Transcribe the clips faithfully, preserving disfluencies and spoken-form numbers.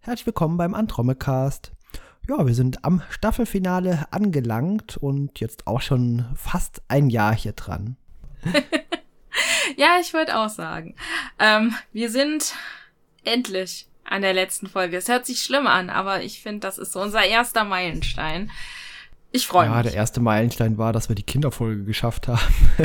Herzlich willkommen beim Andromedcast. Ja, wir sind am Staffelfinale angelangt und jetzt auch schon fast ein Jahr hier dran. Ja, ich wollte auch sagen, ähm, wir sind endlich an der letzten Folge. Es hört sich schlimm an, aber ich finde, das ist so unser erster Meilenstein. Ich freue mich. Ja, der erste Meilenstein war, dass wir die Kinderfolge geschafft haben.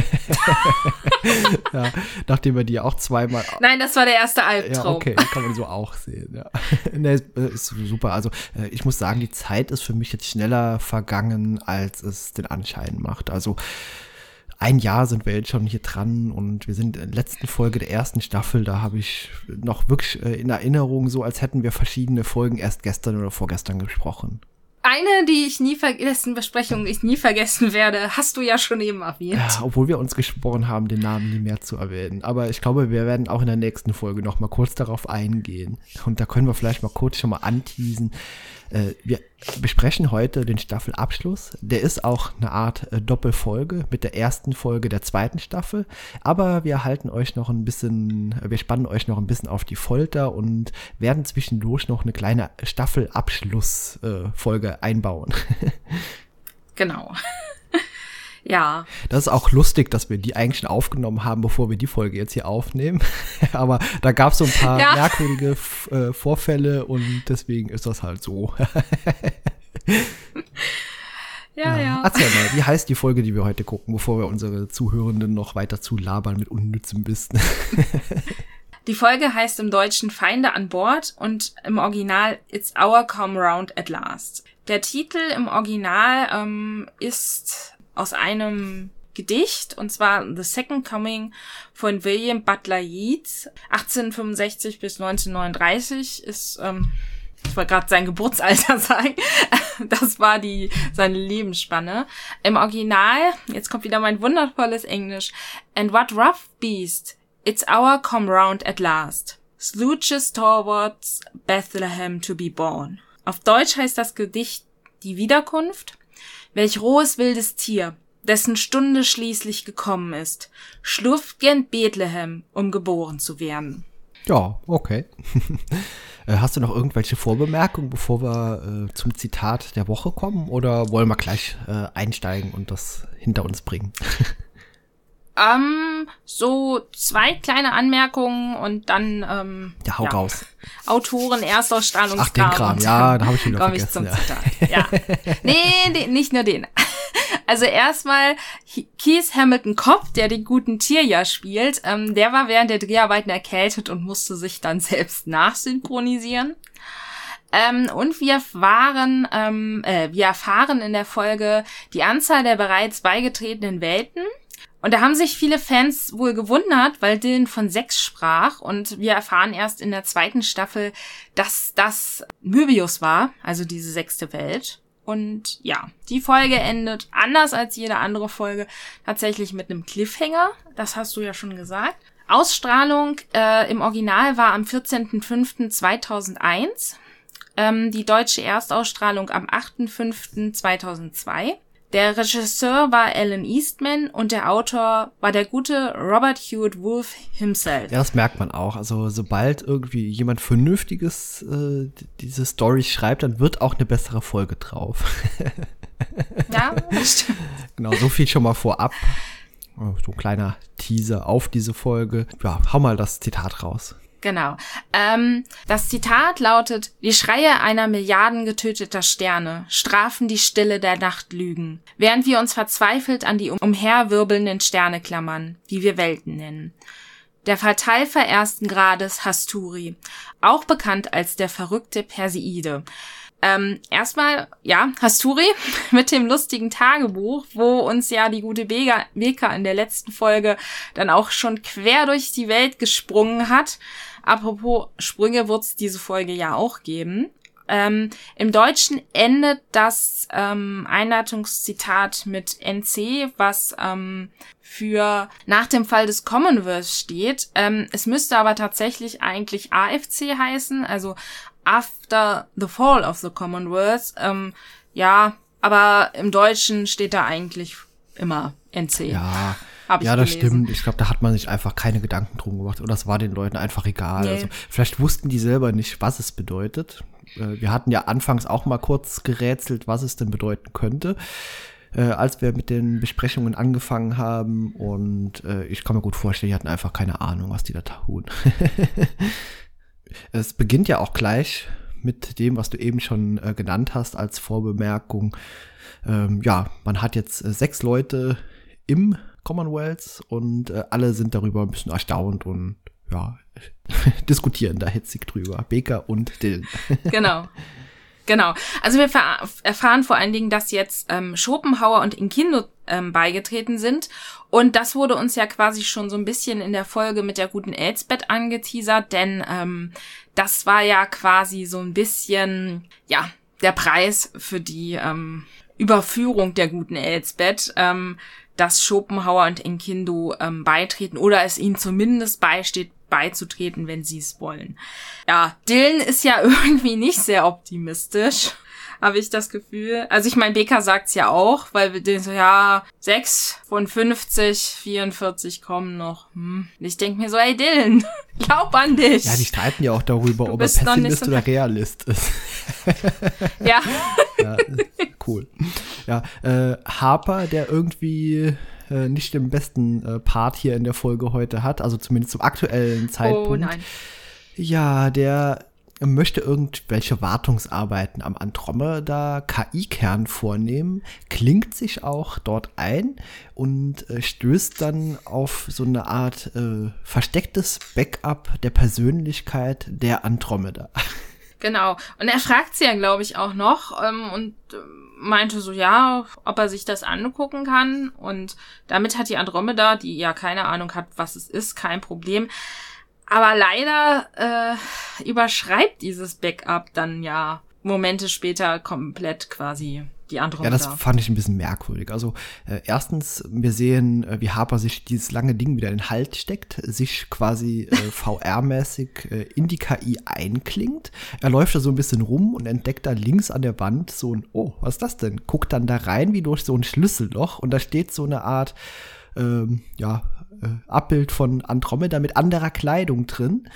Ja, nachdem wir die auch zweimal... Nein, das war der erste Albtraum. Ja, okay, kann man so auch sehen. Ja. Nee, ist super. Also ich muss sagen, die Zeit ist für mich jetzt schneller vergangen, als es den Anschein macht. Also ein Jahr sind wir jetzt schon hier dran und wir sind in der letzten Folge der ersten Staffel. Da habe ich noch wirklich in Erinnerung, so als hätten wir verschiedene Folgen erst gestern oder vorgestern gesprochen. Eine, die ich nie vergessen, Besprechung ich nie vergessen werde, hast du ja schon eben erwähnt. Ja, obwohl wir uns gesprochen haben, den Namen nie mehr zu erwähnen. Aber ich glaube, wir werden auch in der nächsten Folge noch mal kurz darauf eingehen. Und da können wir vielleicht mal kurz schon mal anteasen. Äh, wir besprechen heute den Staffelabschluss. Der ist auch eine Art äh, Doppelfolge mit der ersten Folge der zweiten Staffel. Aber wir halten euch noch ein bisschen, wir spannen euch noch ein bisschen auf die Folter und werden zwischendurch noch eine kleine Staffelabschlussfolge äh, einbauen. Genau. Ja. Das ist auch lustig, dass wir die eigentlich schon aufgenommen haben, bevor wir die Folge jetzt hier aufnehmen. Aber da gab es so ein paar ja. merkwürdige F- äh, Vorfälle und deswegen ist das halt so. Ja, ja, ja. Erzähl mal, wie heißt die Folge, die wir heute gucken, bevor wir unsere Zuhörenden noch weiter zulabern mit unnützem Wissen? Die Folge heißt im Deutschen Feinde an Bord und im Original It's Our Come Round at Last. Der Titel im Original ähm, ist aus einem Gedicht, und zwar The Second Coming von William Butler Yeats. achtzehnhundertfünfundsechzig bis neunzehnhundertneununddreißig ist, ähm, ich wollte gerade sein Geburtsalter sagen, das war die seine Lebensspanne. Im Original, jetzt kommt wieder mein wundervolles Englisch, And what rough beast, it's our come round at last, sluices towards Bethlehem to be born. Auf Deutsch heißt das Gedicht Die Wiederkunft. Welch rohes wildes Tier, dessen Stunde schließlich gekommen ist, schlurft gen Bethlehem, um geboren zu werden. Ja, okay. Hast du noch irgendwelche Vorbemerkungen, bevor wir äh, zum Zitat der Woche kommen? Oder wollen wir gleich äh, einsteigen und das hinter uns bringen? Ähm, so zwei kleine Anmerkungen und dann, ähm, ja, hau ja. raus. Autoren, Erstausstrahlungskram. Ach, den Kram, ja, da habe ich wieder komm vergessen. Ich zum ja. Zitat. Ja. Nee, nee, nicht nur den. Also erstmal Keith Hamilton Cobb, der den guten Tier spielt, ähm, der war während der Dreharbeiten erkältet und musste sich dann selbst nachsynchronisieren. Ähm, und wir waren, ähm, äh, wir erfahren in der Folge die Anzahl der bereits beigetretenen Welten. Und da haben sich viele Fans wohl gewundert, weil Dylan von sechs sprach. Und wir erfahren erst in der zweiten Staffel, dass das Möbius war, also diese sechste Welt. Und ja, die Folge endet anders als jede andere Folge tatsächlich mit einem Cliffhanger. Das hast du ja schon gesagt. Ausstrahlung äh, im Original war am vierzehnten fünften zweitausendeins. Ähm, die deutsche Erstausstrahlung am achten fünften zweitausendzwei. Der Regisseur war Alan Eastman und der Autor war der gute Robert Hewitt Wolfe himself. Ja, das merkt man auch. Also sobald irgendwie jemand Vernünftiges äh, diese Story schreibt, dann wird auch eine bessere Folge drauf. Ja, das stimmt. Genau, so viel schon mal vorab. So ein kleiner Teaser auf diese Folge. Ja, hau mal das Zitat raus. Genau. Ähm, das Zitat lautet: Die Schreie einer Milliarden getöteter Sterne strafen die Stille der Nachtlügen, während wir uns verzweifelt an die umherwirbelnden Sterne klammern, die wir Welten nennen. Der Verteifer ersten Grades Hasturi, auch bekannt als der verrückte Perseide. Ähm, erstmal, ja, Hasturi mit dem lustigen Tagebuch, wo uns ja die gute Beka, Beka in der letzten Folge dann auch schon quer durch die Welt gesprungen hat. Apropos Sprünge wird's diese Folge ja auch geben. Ähm, im Deutschen endet das ähm, Einleitungszitat mit N C, was ähm, für nach dem Fall des Commonwealth steht. Ähm, es müsste aber tatsächlich eigentlich A F C heißen, also After the Fall of the Commonwealth. Ähm, ja, aber im Deutschen steht da eigentlich immer N C. Ja, Hab ich ja, das gelesen. stimmt. Ich glaube, da hat man sich einfach keine Gedanken drum gemacht. Oder es war den Leuten einfach egal. Nee. Also, vielleicht wussten die selber nicht, was es bedeutet. Äh, wir hatten ja anfangs auch mal kurz gerätselt, was es denn bedeuten könnte, äh, als wir mit den Besprechungen angefangen haben. Und äh, ich kann mir gut vorstellen, die hatten einfach keine Ahnung, was die da tun. Es beginnt ja auch gleich mit dem, was du eben schon äh, genannt hast als Vorbemerkung. Ähm, ja, man hat jetzt äh, sechs Leute im Commonwealth und äh, alle sind darüber ein bisschen erstaunt und ja, diskutieren da hitzig drüber. Baker und Dylan. Genau. Genau. Also wir ver- erfahren vor allen Dingen, dass jetzt ähm, Schopenhauer und Inkindo ähm, beigetreten sind. Und das wurde uns ja quasi schon so ein bisschen in der Folge mit der guten Elsbeth angeteasert, denn ähm, das war ja quasi so ein bisschen, ja, der Preis für die ähm, Überführung der guten Elsbeth, ähm, dass Schopenhauer und Inkindo ähm, beitreten oder es ihnen zumindest beisteht, beizutreten, wenn sie es wollen. Ja, Dylan ist ja irgendwie nicht sehr optimistisch, habe ich das Gefühl. Also ich meine, Baker sagt's ja auch, weil wir den so, ja, sechs von fünfzig, vierundvierzig kommen noch. Hm. Ich denke mir so, ey Dylan, glaub an dich. Ja, die streiten ja auch darüber, Du ob er bist noch nicht Pessimist so- oder Realist ist. Ja. Ja, cool. Ja, äh, Harper, der irgendwie äh, nicht den besten äh, Part hier in der Folge heute hat, also zumindest zum aktuellen Zeitpunkt. Oh nein. Ja, der möchte irgendwelche Wartungsarbeiten am Andromeda-K I-Kern vornehmen, klingt sich auch dort ein und äh, stößt dann auf so eine Art äh, verstecktes Backup der Persönlichkeit der Andromeda. Genau. Und er fragt sie ja, glaube ich, auch noch ähm, und äh, meinte so, ja, ob er sich das angucken kann. Und damit hat die Andromeda, die ja keine Ahnung hat, was es ist, kein Problem. Aber leider äh, überschreibt dieses Backup dann ja Momente später komplett quasi die Ja, Andromeda. das fand ich ein bisschen merkwürdig. Also äh, erstens, wir sehen, äh, wie Harper sich dieses lange Ding wieder in den Hals steckt, sich quasi äh, V R-mäßig äh, in die K I einklingt. Er läuft da so ein bisschen rum und entdeckt da links an der Wand so ein, oh, was ist das denn? Guckt dann da rein wie durch so ein Schlüsselloch und da steht so eine Art, ähm, ja, äh, Abbild von Andromeda mit anderer Kleidung drin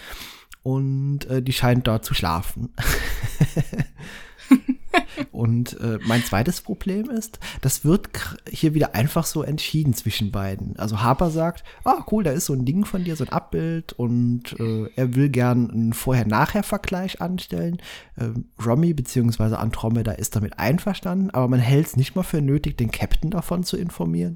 und äh, die scheint da zu schlafen. Und äh, mein zweites Problem ist, das wird k- hier wieder einfach so entschieden zwischen beiden. Also Harper sagt, ah cool, da ist so ein Ding von dir, so ein Abbild und äh, er will gern einen Vorher-Nachher-Vergleich anstellen. Ähm, Romy bzw. Andromeda ist damit einverstanden, aber man hält es nicht mal für nötig, den Captain davon zu informieren.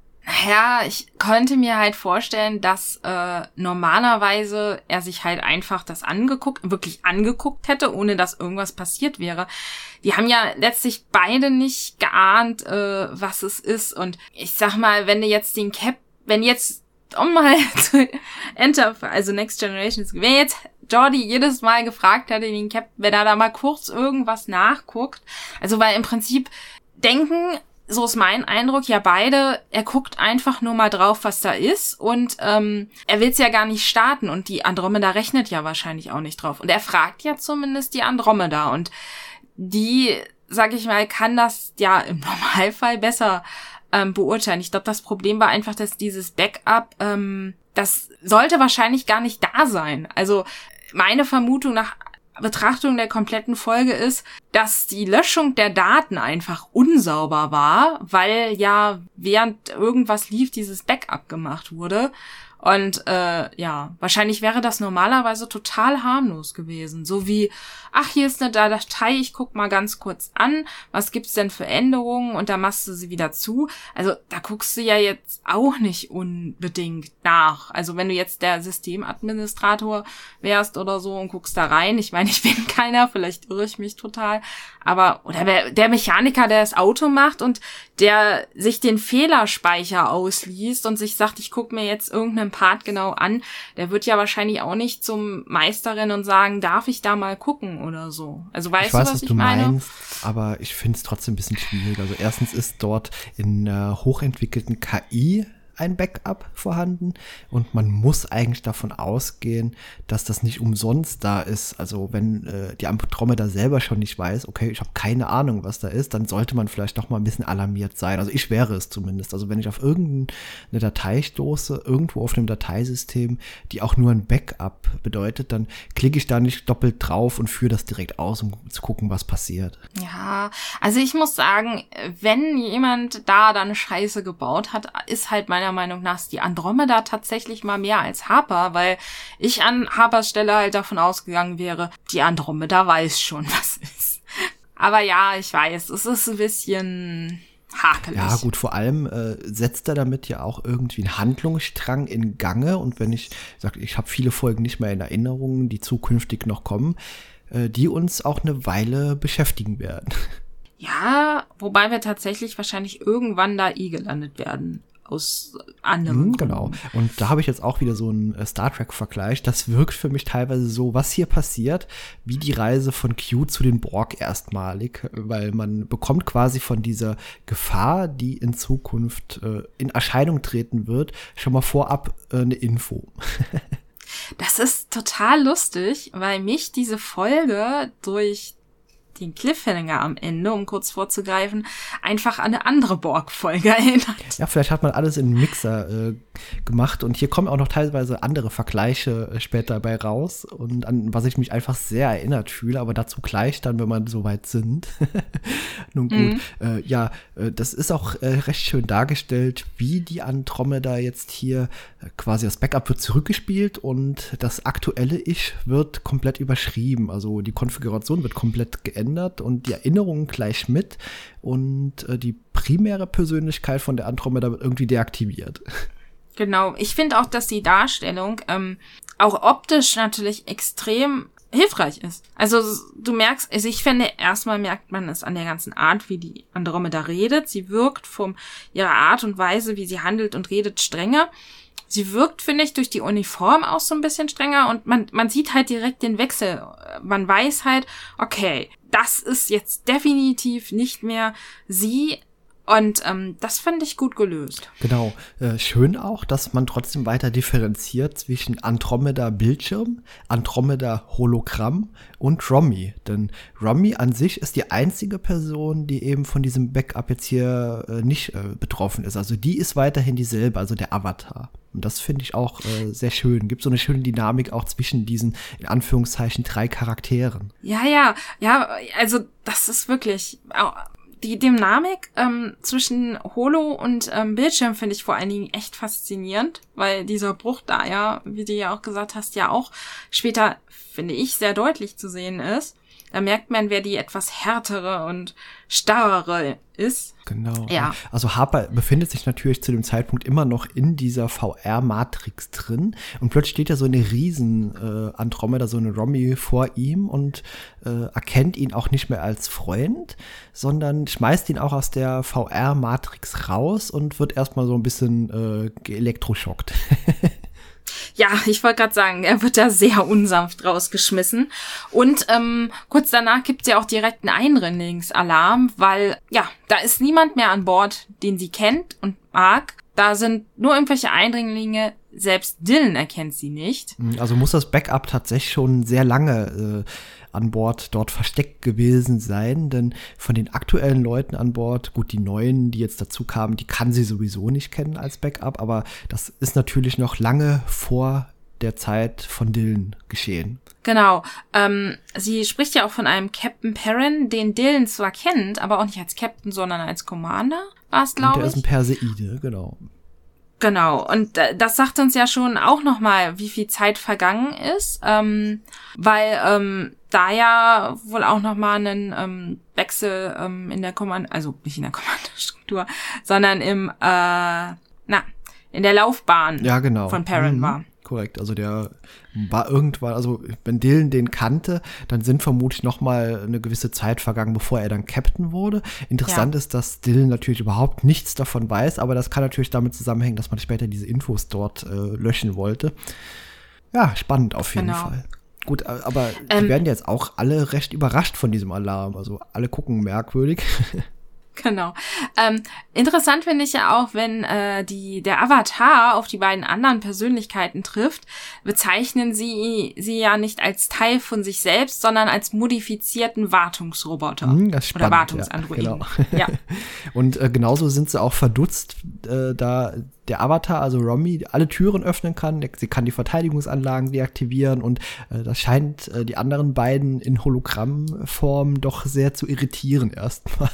Ja, ich konnte mir halt vorstellen, dass äh, normalerweise er sich halt einfach das angeguckt, wirklich angeguckt hätte, ohne dass irgendwas passiert wäre. Die haben ja letztlich beide nicht geahnt, äh, was es ist. Und ich sag mal, wenn du jetzt den Cap, wenn jetzt, um mal zu Enter, also Next Generation, wenn jetzt Geordi jedes Mal gefragt hätte, den Cap, wenn er da mal kurz irgendwas nachguckt, also weil im Prinzip denken, so ist mein Eindruck, ja beide, er guckt einfach nur mal drauf, was da ist und ähm, er will's ja gar nicht starten und die Andromeda rechnet ja wahrscheinlich auch nicht drauf. Und er fragt ja zumindest die Andromeda und die, sag ich mal, kann das ja im Normalfall besser ähm, beurteilen. Ich glaube, das Problem war einfach, dass dieses Backup, ähm, das sollte wahrscheinlich gar nicht da sein. Also meine Vermutung nach Betrachtung der kompletten Folge ist, dass die Löschung der Daten einfach unsauber war, weil ja während irgendwas lief, dieses Backup gemacht wurde. Und äh, ja, wahrscheinlich wäre das normalerweise total harmlos gewesen. So wie, ach, hier ist eine Datei, ich guck mal ganz kurz an, was gibt's denn für Änderungen und da machst du sie wieder zu. Also da guckst du ja jetzt auch nicht unbedingt nach. Also wenn du jetzt der Systemadministrator wärst oder so und guckst da rein, ich meine, ich bin keiner, vielleicht irre ich mich total, aber oder der, der Mechaniker, der das Auto macht und der sich den Fehlerspeicher ausliest und sich sagt, ich guck mir jetzt irgendeinen Part genau an, der wird ja wahrscheinlich auch nicht zum Meisterin und sagen, darf ich da mal gucken oder so. Also weißt ich weiß, du, was, was ich du meine? meinst, aber ich finde es trotzdem ein bisschen schwierig. Also erstens ist dort in äh, hochentwickelten K I ein Backup vorhanden und man muss eigentlich davon ausgehen, dass das nicht umsonst da ist. Also wenn äh, die Andromeda selber schon nicht weiß, okay, ich habe keine Ahnung, was da ist, dann sollte man vielleicht doch mal ein bisschen alarmiert sein. Also ich wäre es zumindest. Also wenn ich auf irgendeine Datei stoße, irgendwo auf einem Dateisystem, die auch nur ein Backup bedeutet, dann klicke ich da nicht doppelt drauf und führe das direkt aus, um zu gucken, was passiert. Ja, also ich muss sagen, wenn jemand da dann Scheiße gebaut hat, ist halt meiner Meinung nach die Andromeda tatsächlich mal mehr als Harper, weil ich an Harpers Stelle halt davon ausgegangen wäre, die Andromeda weiß schon, was ist. Aber ja, ich weiß, es ist ein bisschen hakelig. Ja gut, vor allem äh, setzt er damit ja auch irgendwie einen Handlungsstrang in Gange und wenn ich sage, ich habe viele Folgen nicht mehr in Erinnerung, die zukünftig noch kommen, äh, die uns auch eine Weile beschäftigen werden. Ja, wobei wir tatsächlich wahrscheinlich irgendwann da eh gelandet werden. Aus anderen. Mhm, genau. Und da habe ich jetzt auch wieder so einen äh, Star Trek-Vergleich. Das wirkt für mich teilweise so, was hier passiert, wie die Reise von Q zu den Borg erstmalig, weil man bekommt quasi von dieser Gefahr, die in Zukunft äh, in Erscheinung treten wird, schon mal vorab äh, eine Info. Das ist total lustig, weil mich diese Folge durch den Cliffhanger am Ende, um kurz vorzugreifen, einfach an eine andere Borg-Folge erinnert. Ja, vielleicht hat man alles in einen Mixer äh, gemacht und hier kommen auch noch teilweise andere Vergleiche äh, später dabei raus und an was ich mich einfach sehr erinnert fühle, aber dazu gleich dann, wenn wir so weit sind. Nun gut, mhm. äh, ja, äh, das ist auch äh, recht schön dargestellt, wie die Andromeda jetzt hier äh, quasi das Backup wird zurückgespielt und das aktuelle Ich wird komplett überschrieben, also die Konfiguration wird komplett geändert und die Erinnerungen gleich mit und äh, die primäre Persönlichkeit von der Andromeda wird irgendwie deaktiviert. Genau, ich finde auch, dass die Darstellung ähm, auch optisch natürlich extrem hilfreich ist. Also du merkst, also ich finde, erstmal merkt man es an der ganzen Art, wie die Andromeda redet. Sie wirkt von ihrer Art und Weise, wie sie handelt und redet, strenger. Sie wirkt, finde ich, durch die Uniform auch so ein bisschen strenger und man man sieht halt direkt den Wechsel. Man weiß halt, okay, das ist jetzt definitiv nicht mehr sie und ähm, das fand ich gut gelöst. Genau. Äh, schön auch, dass man trotzdem weiter differenziert zwischen Andromeda-Bildschirm, Andromeda-Hologramm und Romy. Denn Romy an sich ist die einzige Person, die eben von diesem Backup jetzt hier äh, nicht äh, betroffen ist. Also die ist weiterhin dieselbe, also der Avatar. Und das finde ich auch äh, sehr schön. Gibt so eine schöne Dynamik auch zwischen diesen, in Anführungszeichen, drei Charakteren. Ja, ja, ja, also das ist wirklich, die Dynamik ähm, zwischen Holo und ähm, Bildschirm finde ich vor allen Dingen echt faszinierend, weil dieser Bruch da ja, wie du ja auch gesagt hast, ja auch später, finde ich, sehr deutlich zu sehen ist. Da merkt man, wer die etwas härtere und starrere ist. Genau. Ja. Also Harper befindet sich natürlich zu dem Zeitpunkt immer noch in dieser V R-Matrix drin und plötzlich steht ja so eine riesen äh, Andromeda, so eine Romy vor ihm und äh, erkennt ihn auch nicht mehr als Freund, sondern schmeißt ihn auch aus der V R-Matrix raus und wird erstmal so ein bisschen äh, geelektroschockt. Ja, ich wollte gerade sagen, er wird da sehr unsanft rausgeschmissen. Und ähm, kurz danach gibt's ja auch direkt einen Eindringlingsalarm, weil, ja, da ist niemand mehr an Bord, den sie kennt und mag. Da sind nur irgendwelche Eindringlinge, selbst Dylan erkennt sie nicht. Also muss das Backup tatsächlich schon sehr lange äh, an Bord dort versteckt gewesen sein, denn von den aktuellen Leuten an Bord, gut, die neuen, die jetzt dazu kamen, die kann sie sowieso nicht kennen als Backup, aber das ist natürlich noch lange vor der Zeit von Dylan geschehen. Genau. Ähm, sie spricht ja auch von einem Captain Perrin, den Dylan zwar kennt, aber auch nicht als Captain, sondern als Commander, war es, glaube ich. Der ist ein Perseide, genau. Genau, und das sagt uns ja schon auch nochmal, wie viel Zeit vergangen ist, ähm, weil ähm, da ja wohl auch nochmal einen ähm, Wechsel ähm, in der Kommand, also nicht in der Kommandostruktur, sondern im, äh, na, in der Laufbahn ja, genau. von Perrin mhm. war. Korrekt, also der war irgendwann, also wenn Dylan den kannte, dann sind vermutlich noch mal eine gewisse Zeit vergangen, bevor er dann Captain wurde. Interessant ja. ist, dass Dylan natürlich überhaupt nichts davon weiß, aber das kann natürlich damit zusammenhängen, dass man später diese Infos dort äh, löschen wollte. Ja, spannend auf jeden genau. Fall. Gut, aber ähm, die werden jetzt auch alle recht überrascht von diesem Alarm, also alle gucken merkwürdig. Genau. Ähm, interessant finde ich ja auch, wenn äh, die der Avatar auf die beiden anderen Persönlichkeiten trifft, bezeichnen sie sie ja nicht als Teil von sich selbst, sondern als modifizierten Wartungsroboter. Hm, das ist spannend, oder Wartungsandroiden. Ja, genau. Ja. Und äh, genauso sind sie auch verdutzt, äh, da der Avatar, also Romy, alle Türen öffnen kann. Sie kann die Verteidigungsanlagen deaktivieren und äh, das scheint äh, die anderen beiden in Hologrammform doch sehr zu irritieren erstmal.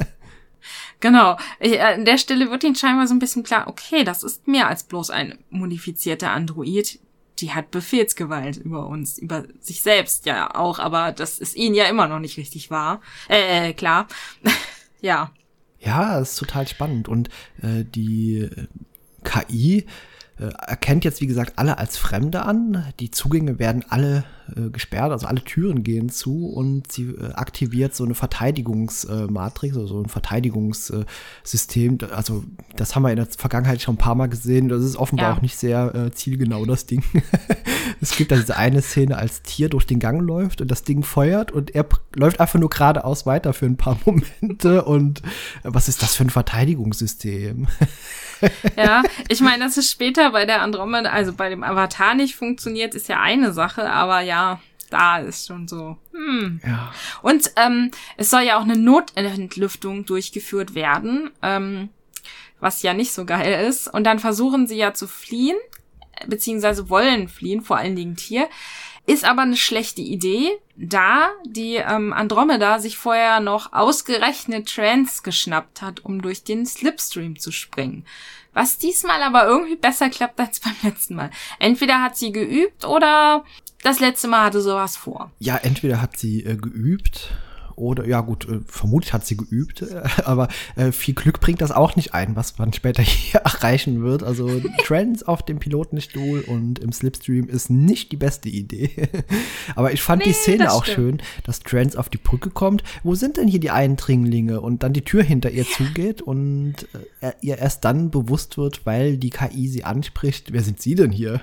Genau. Ich, äh, an der Stelle wird ihnen scheinbar so ein bisschen klar, okay, das ist mehr als bloß ein modifizierter Android. Die hat Befehlsgewalt über uns, über sich selbst ja auch, aber das ist ihnen ja immer noch nicht richtig wahr. Äh, klar. Ja. Ja, das ist total spannend. Und äh, die K I äh, erkennt jetzt, wie gesagt, alle als Fremde an. Die Zugänge werden alle äh, gesperrt, also alle Türen gehen zu und sie äh, aktiviert so eine Verteidigungsmatrix, äh, also so ein Verteidigungssystem. Äh, also das haben wir in der Vergangenheit schon ein paar Mal gesehen. Das ist offenbar Ja. auch nicht sehr äh, zielgenau, das Ding. Es gibt da diese eine Szene, als Tier durch den Gang läuft und das Ding feuert und er p- läuft einfach nur geradeaus weiter für ein paar Momente. Und äh, was ist das für ein Verteidigungssystem? Ja, ich meine, dass es später bei der Andromeda, also bei dem Avatar nicht funktioniert, ist ja eine Sache, aber ja, da ist schon so, hm. Ja. Und ähm, es soll ja auch eine Notentlüftung durchgeführt werden, ähm, was ja nicht so geil ist. Und dann versuchen sie ja zu fliehen, beziehungsweise wollen fliehen, vor allen Dingen Tier. Ist aber eine schlechte Idee, da die ähm, Andromeda sich vorher noch ausgerechnet Trance geschnappt hat, um durch den Slipstream zu springen. Was diesmal aber irgendwie besser klappt als beim letzten Mal. Entweder hat sie geübt oder das letzte Mal hatte sowas vor. Ja, entweder hat sie äh, geübt oder, ja gut, äh, vermutlich hat sie geübt, äh, aber äh, viel Glück bringt das auch nicht ein, was man später hier erreichen wird. Also Trance auf dem Pilotenstuhl und im Slipstream ist nicht die beste Idee. Aber ich fand Nee, die Szene das auch stimmt. schön, dass Trance auf die Brücke kommt. Wo sind denn hier die Eindringlinge? Und dann die Tür hinter ihr zugeht und äh, ihr erst dann bewusst wird, weil die K I sie anspricht, wer sind sie denn hier?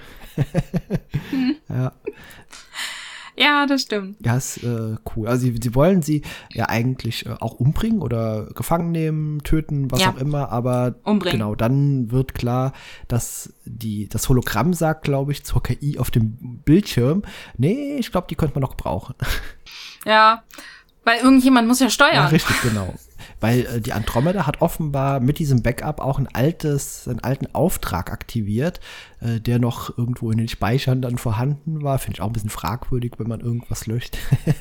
Hm. Ja. Ja, das stimmt. Ja, ist äh, cool. Also sie, sie wollen sie ja eigentlich äh, auch umbringen oder gefangen nehmen, töten, was Ja. auch immer, aber Umbringen. genau, dann wird klar, dass die das Hologramm sagt, glaube ich, zur K I auf dem Bildschirm, nee, ich glaube, die könnte man noch brauchen. Ja, weil irgendjemand muss ja steuern. Ja, richtig, genau. Weil äh, die Andromeda hat offenbar mit diesem Backup auch ein altes, einen alten Auftrag aktiviert, äh, der noch irgendwo in den Speichern dann vorhanden war. Finde ich auch ein bisschen fragwürdig, wenn man irgendwas löscht.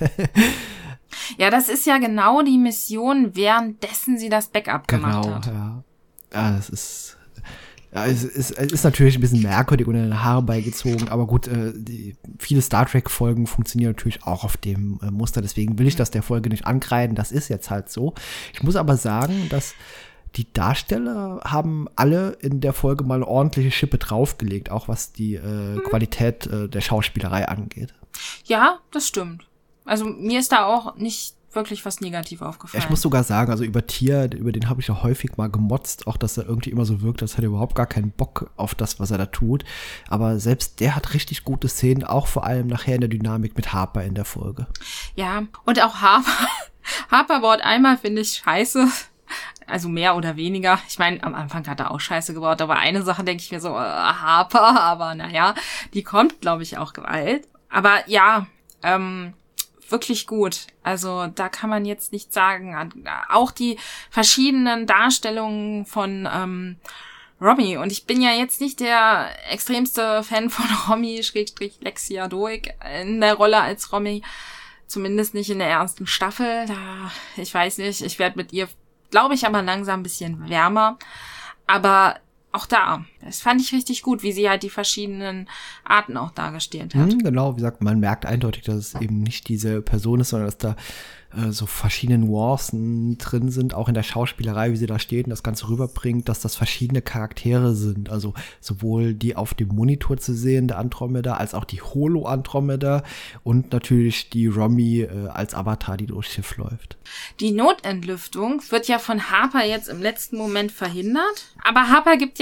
Ja, das ist ja genau die Mission, währenddessen sie das Backup gemacht Genau, hat. ja. Ja, das ist, ja, es ist, es ist natürlich ein bisschen merkwürdig und in den Haare beigezogen, aber gut, äh, die, viele Star Trek-Folgen funktionieren natürlich auch auf dem äh, Muster, deswegen will ich das der Folge nicht ankreiden, das ist jetzt halt so. Ich muss aber sagen, dass die Darsteller haben alle in der Folge mal eine ordentliche Schippe draufgelegt, auch was die äh, Mhm. Qualität äh, der Schauspielerei angeht. Ja, das stimmt. Also mir ist da auch nicht wirklich was negativ aufgefallen. Ich muss sogar sagen, also über Tier, über den habe ich ja häufig mal gemotzt, auch dass er irgendwie immer so wirkt, als hätte er überhaupt gar keinen Bock auf das, was er da tut. Aber selbst der hat richtig gute Szenen, auch vor allem nachher in der Dynamik mit Harper in der Folge. Ja, und auch Harper. Harper baut einmal, finde ich, scheiße. Also mehr oder weniger. Ich meine, am Anfang hat er auch Scheiße gebaut, aber eine Sache denke ich mir so, äh, Harper, aber naja, die kommt, glaube ich, auch gewalt. Aber ja, ähm, wirklich gut. Also da kann man jetzt nicht sagen. Auch die verschiedenen Darstellungen von ähm, Romy. Und ich bin ja jetzt nicht der extremste Fan von Romy, Schrägstrich Lexia Doig in der Rolle als Romy. Zumindest nicht in der ersten Staffel. Da, ich weiß nicht, ich werde mit ihr, glaube ich, aber langsam ein bisschen wärmer. Aber auch da, das fand ich richtig gut, wie sie halt die verschiedenen Arten auch dargestellt hat. Hm, genau, wie gesagt, man merkt eindeutig, dass es eben nicht diese Person ist, sondern dass da äh, so verschiedene Nuancen drin sind, auch in der Schauspielerei, wie sie da steht und das Ganze rüberbringt, dass das verschiedene Charaktere sind. Also sowohl die auf dem Monitor zu sehen, der Andromeda, als auch die Holo-Andromeda und natürlich die Romy äh, als Avatar, die durchs Schiff läuft. Die Notentlüftung wird ja von Harper jetzt im letzten Moment verhindert. Aber Harper gibt ja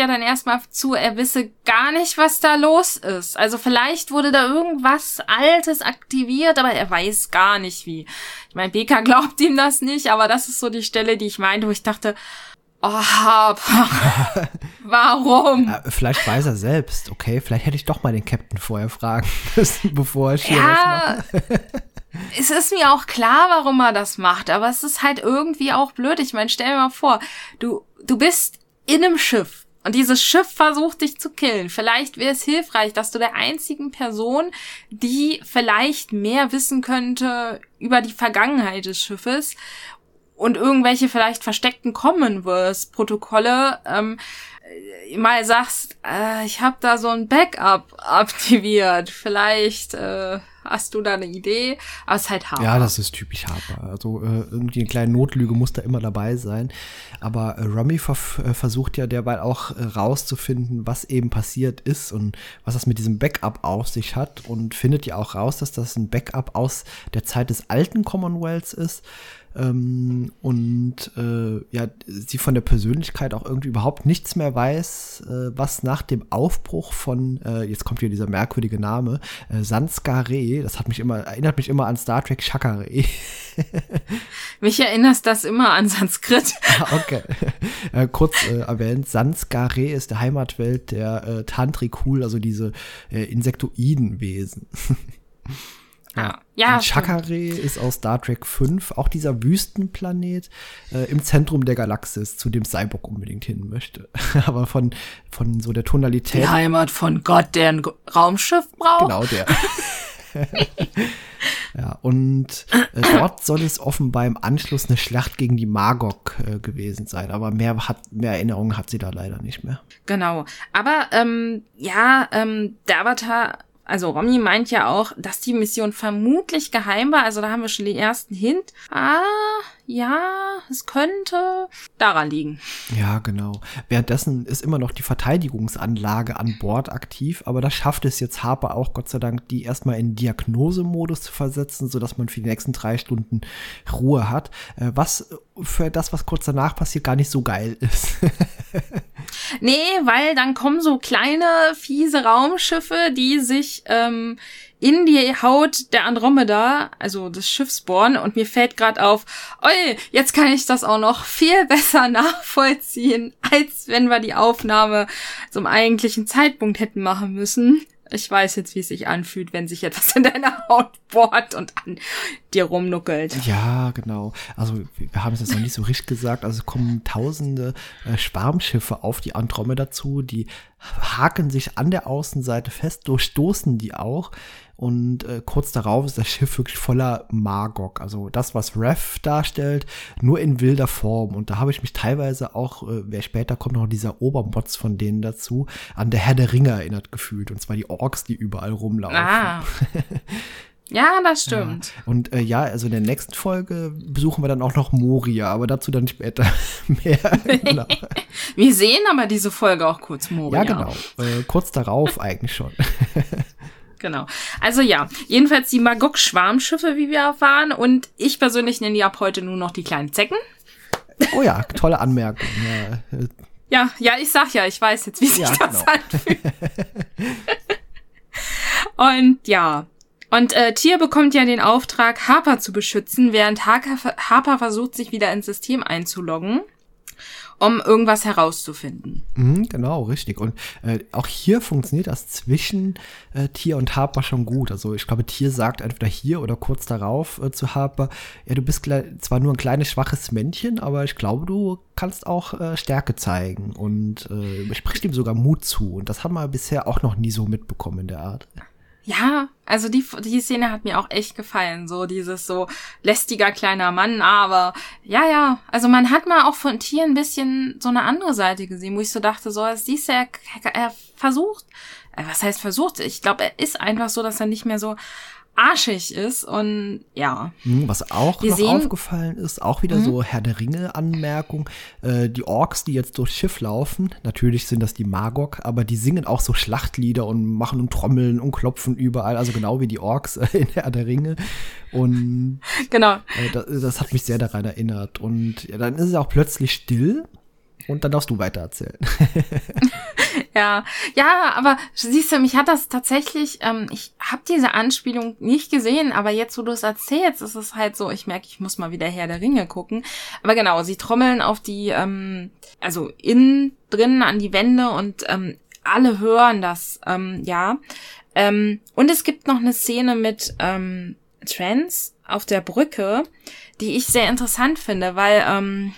ja dann erstmal zu, er wisse gar nicht, was da los ist. Also vielleicht wurde da irgendwas Altes aktiviert, aber er weiß gar nicht wie. Ich meine, Beka glaubt ihm das nicht, aber das ist so die Stelle, die ich meinte, wo ich dachte, oh, Harper, warum? Ja, vielleicht weiß er selbst, okay? Vielleicht hätte ich doch mal den Captain vorher fragen müssen, bevor ich hier ja, was mache. Es ist mir auch klar, warum er das macht, aber es ist halt irgendwie auch blöd. Ich meine, stell dir mal vor, du, du bist in einem Schiff und dieses Schiff versucht dich zu killen. Vielleicht wäre es hilfreich, dass du der einzigen Person, die vielleicht mehr wissen könnte über die Vergangenheit des Schiffes und irgendwelche vielleicht versteckten Commonwealth-Protokolle, ähm, mal sagst, äh, ich habe da so ein Backup aktiviert. Vielleicht äh, hast du da eine Idee, aber es ist halt Harper. Ja, das ist typisch Harper. Also äh, irgendwie eine kleine Notlüge muss da immer dabei sein. Aber äh, Romy ver- äh, versucht ja derweil auch äh, rauszufinden, was eben passiert ist und was das mit diesem Backup auf sich hat und findet ja auch raus, dass das ein Backup aus der Zeit des alten Commonwealths ist. Ähm, und äh, ja, sie von der Persönlichkeit auch irgendwie überhaupt nichts mehr weiß, äh, was nach dem Aufbruch von, äh, jetzt kommt wieder dieser merkwürdige Name, äh, Sanskar-Re, das hat mich immer, erinnert mich immer an Star Trek Shaka-Re. Mich erinnerst das immer an Sanskrit. Ah, okay. Äh, kurz äh, erwähnt, Sanskar-Re ist der Heimatwelt der äh, Tantrikul, also diese äh, Insektoidenwesen. Ja, ja. Shaka-Re ist aus Star Trek fünf, auch dieser Wüstenplanet äh, im Zentrum der Galaxis, zu dem Cyborg unbedingt hin möchte. Aber von, von so der Tonalität. Die Heimat von Gott, der ein Raumschiff braucht. Genau, der. Ja, und äh, dort soll es offenbar im Anschluss eine Schlacht gegen die Magog äh, gewesen sein. Aber mehr, hat, mehr Erinnerungen hat sie da leider nicht mehr. Genau. Aber ähm, ja, ähm, der Avatar. Also Romy meint ja auch, dass die Mission vermutlich geheim war. Also da haben wir schon den ersten Hint. Ah, ja, es könnte daran liegen. Ja, genau. Währenddessen ist immer noch die Verteidigungsanlage an Bord aktiv, aber da schafft es jetzt Harper auch, Gott sei Dank, die erstmal in Diagnosemodus zu versetzen, sodass man für die nächsten drei Stunden Ruhe hat. Was für das, was kurz danach passiert, gar nicht so geil ist. Nee, weil dann kommen so kleine, fiese Raumschiffe, die sich ähm, in die Haut der Andromeda, also des Schiffs, bohren. Und mir fällt gerade auf, oi, jetzt kann ich das auch noch viel besser nachvollziehen, als wenn wir die Aufnahme zum eigentlichen Zeitpunkt hätten machen müssen. Ich weiß jetzt, wie es sich anfühlt, wenn sich etwas in deiner Haut bohrt und an dir rumnuckelt. Ja, genau. Also wir haben es jetzt noch nicht so richtig gesagt. Also es kommen tausende äh, Schwarmschiffe auf die Andromeda zu, die haken sich an der Außenseite fest, durchstoßen die auch. Und äh, kurz darauf ist das Schiff wirklich voller Magog. Also das, was Rev darstellt, nur in wilder Form. Und da habe ich mich teilweise auch, äh, wer später kommt noch dieser Obermods von denen dazu, an der Herr der Ringe erinnert gefühlt. Und zwar die Orks, die überall rumlaufen. Ah. Ja, das stimmt. Ja. Und äh, ja, also in der nächsten Folge besuchen wir dann auch noch Moria, aber dazu dann später mehr. Genau. Wir sehen aber diese Folge auch kurz Moria. Ja, genau. Äh, kurz darauf eigentlich schon. Genau. Also ja, jedenfalls die Magog-Schwarmschiffe, wie wir erfahren. Und ich persönlich nenne die ab heute nur noch die kleinen Zecken. Oh ja, tolle Anmerkung. Ja, ja, ja, ich sag ja, ich weiß jetzt, wie sich ja, das genau. anfühlt. Und ja, und äh, Tyr bekommt ja den Auftrag, Harper zu beschützen, während Harper, Harper versucht, sich wieder ins System einzuloggen, um irgendwas herauszufinden. Mhm, genau, richtig. Und äh, auch hier funktioniert das zwischen äh, Tyr und Harper schon gut. Also ich glaube, Tyr sagt entweder hier oder kurz darauf äh, zu Harper, ja, du bist kle- zwar nur ein kleines, schwaches Männchen, aber ich glaube, du kannst auch äh, Stärke zeigen und äh, spricht ihm sogar Mut zu. Und das haben wir bisher auch noch nie so mitbekommen in der Art. Ja, also die, die Szene hat mir auch echt gefallen. So dieses so lästiger kleiner Mann, aber ja, ja. Also man hat mal auch von Tyr ein bisschen so eine andere Seite gesehen, wo ich so dachte, so, siehst du, er, er versucht, was heißt versucht? Ich glaube, er ist einfach so, dass er nicht mehr so arschig ist und ja. Was auch Wir noch sehen, aufgefallen ist, auch wieder mhm. so Herr der Ringe-Anmerkung, äh, die Orks, die jetzt durchs Schiff laufen, natürlich sind das die Magog, aber die singen auch so Schlachtlieder und machen und trommeln und klopfen überall, also genau wie die Orks äh, in Herr der Ringe. Und genau. Äh, das, das hat mich sehr daran erinnert. Und ja, dann ist es auch plötzlich still. und dann darfst du weitererzählen. Ja, ja, aber siehst du, mich hat das tatsächlich, ähm, ich habe diese Anspielung nicht gesehen, aber jetzt, wo du es erzählst, ist es halt so, ich merke, ich muss mal wieder Herr der Ringe gucken. Aber genau, sie trommeln auf die, ähm, also innen drin an die Wände und ähm, alle hören das, ähm, ja. Ähm, und es gibt noch eine Szene mit ähm, Trans auf der Brücke, die ich sehr interessant finde, weil ähm,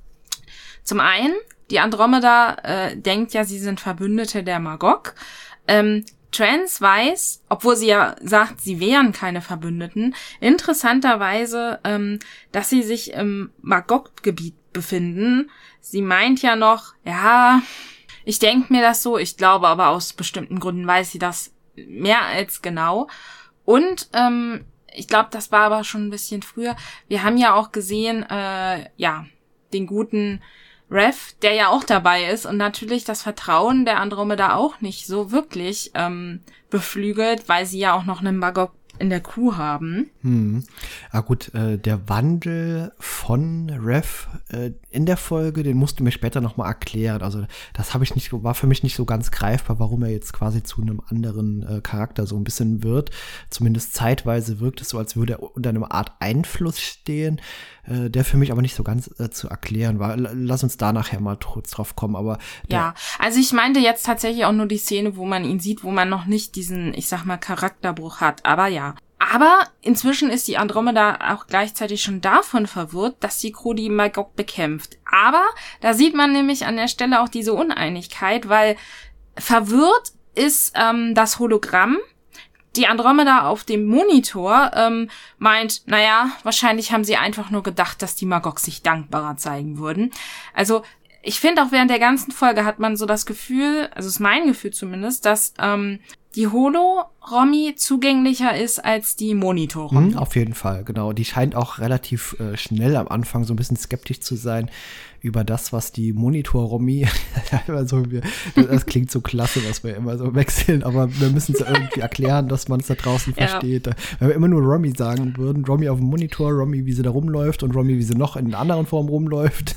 zum einen, die Andromeda äh, denkt ja, sie sind Verbündete der Magog. Ähm, Trans weiß, obwohl sie ja sagt, sie wären keine Verbündeten, interessanterweise, ähm, dass sie sich im Magog-Gebiet befinden. Sie meint ja noch, ja, ich denke mir das so, ich glaube aber aus bestimmten Gründen weiß sie das mehr als genau. Und ähm, ich glaube, das war aber schon ein bisschen früher. Wir haben ja auch gesehen, äh, ja, den guten Rev, der ja auch dabei ist und natürlich das Vertrauen der Andromeda auch nicht so wirklich ähm, beflügelt, weil sie ja auch noch einen Magog in der Kuh haben. Hm. Ah gut, äh, der Wandel von Rev äh, in der Folge, den musst du mir später nochmal erklären. Also das habe ich nicht, war für mich nicht so ganz greifbar, warum er jetzt quasi zu einem anderen äh, Charakter so ein bisschen wird. Zumindest zeitweise wirkt es so, als würde er unter einer Art Einfluss stehen, äh, der für mich aber nicht so ganz äh, zu erklären war. Lass uns da nachher mal kurz drauf kommen. Aber ja, also ich meinte jetzt tatsächlich auch nur die Szene, wo man ihn sieht, wo man noch nicht diesen, ich sag mal, Charakterbruch hat. Aber ja. Aber inzwischen ist die Andromeda auch gleichzeitig schon davon verwirrt, dass die Crew die Magog bekämpft. Aber da sieht man nämlich an der Stelle auch diese Uneinigkeit, weil verwirrt ist ähm, das Hologramm. Die Andromeda auf dem Monitor ähm, meint, naja, wahrscheinlich haben sie einfach nur gedacht, dass die Magog sich dankbarer zeigen würden. Also ich finde auch während der ganzen Folge hat man so das Gefühl, also ist mein Gefühl zumindest, dass ähm, die Holo-Romy zugänglicher ist als die Monitor-Romy. Mhm, auf jeden Fall, genau. Die scheint auch relativ äh, schnell am Anfang so ein bisschen skeptisch zu sein über das, was die Monitor-Romy, also wir, das klingt so klasse, was wir immer so wechseln, aber wir müssen es ja irgendwie erklären, dass man es da draußen ja. versteht. Wenn wir immer nur Romy sagen würden, Romy auf dem Monitor, Romy, wie sie da rumläuft und Romy, wie sie noch in einer anderen Form rumläuft.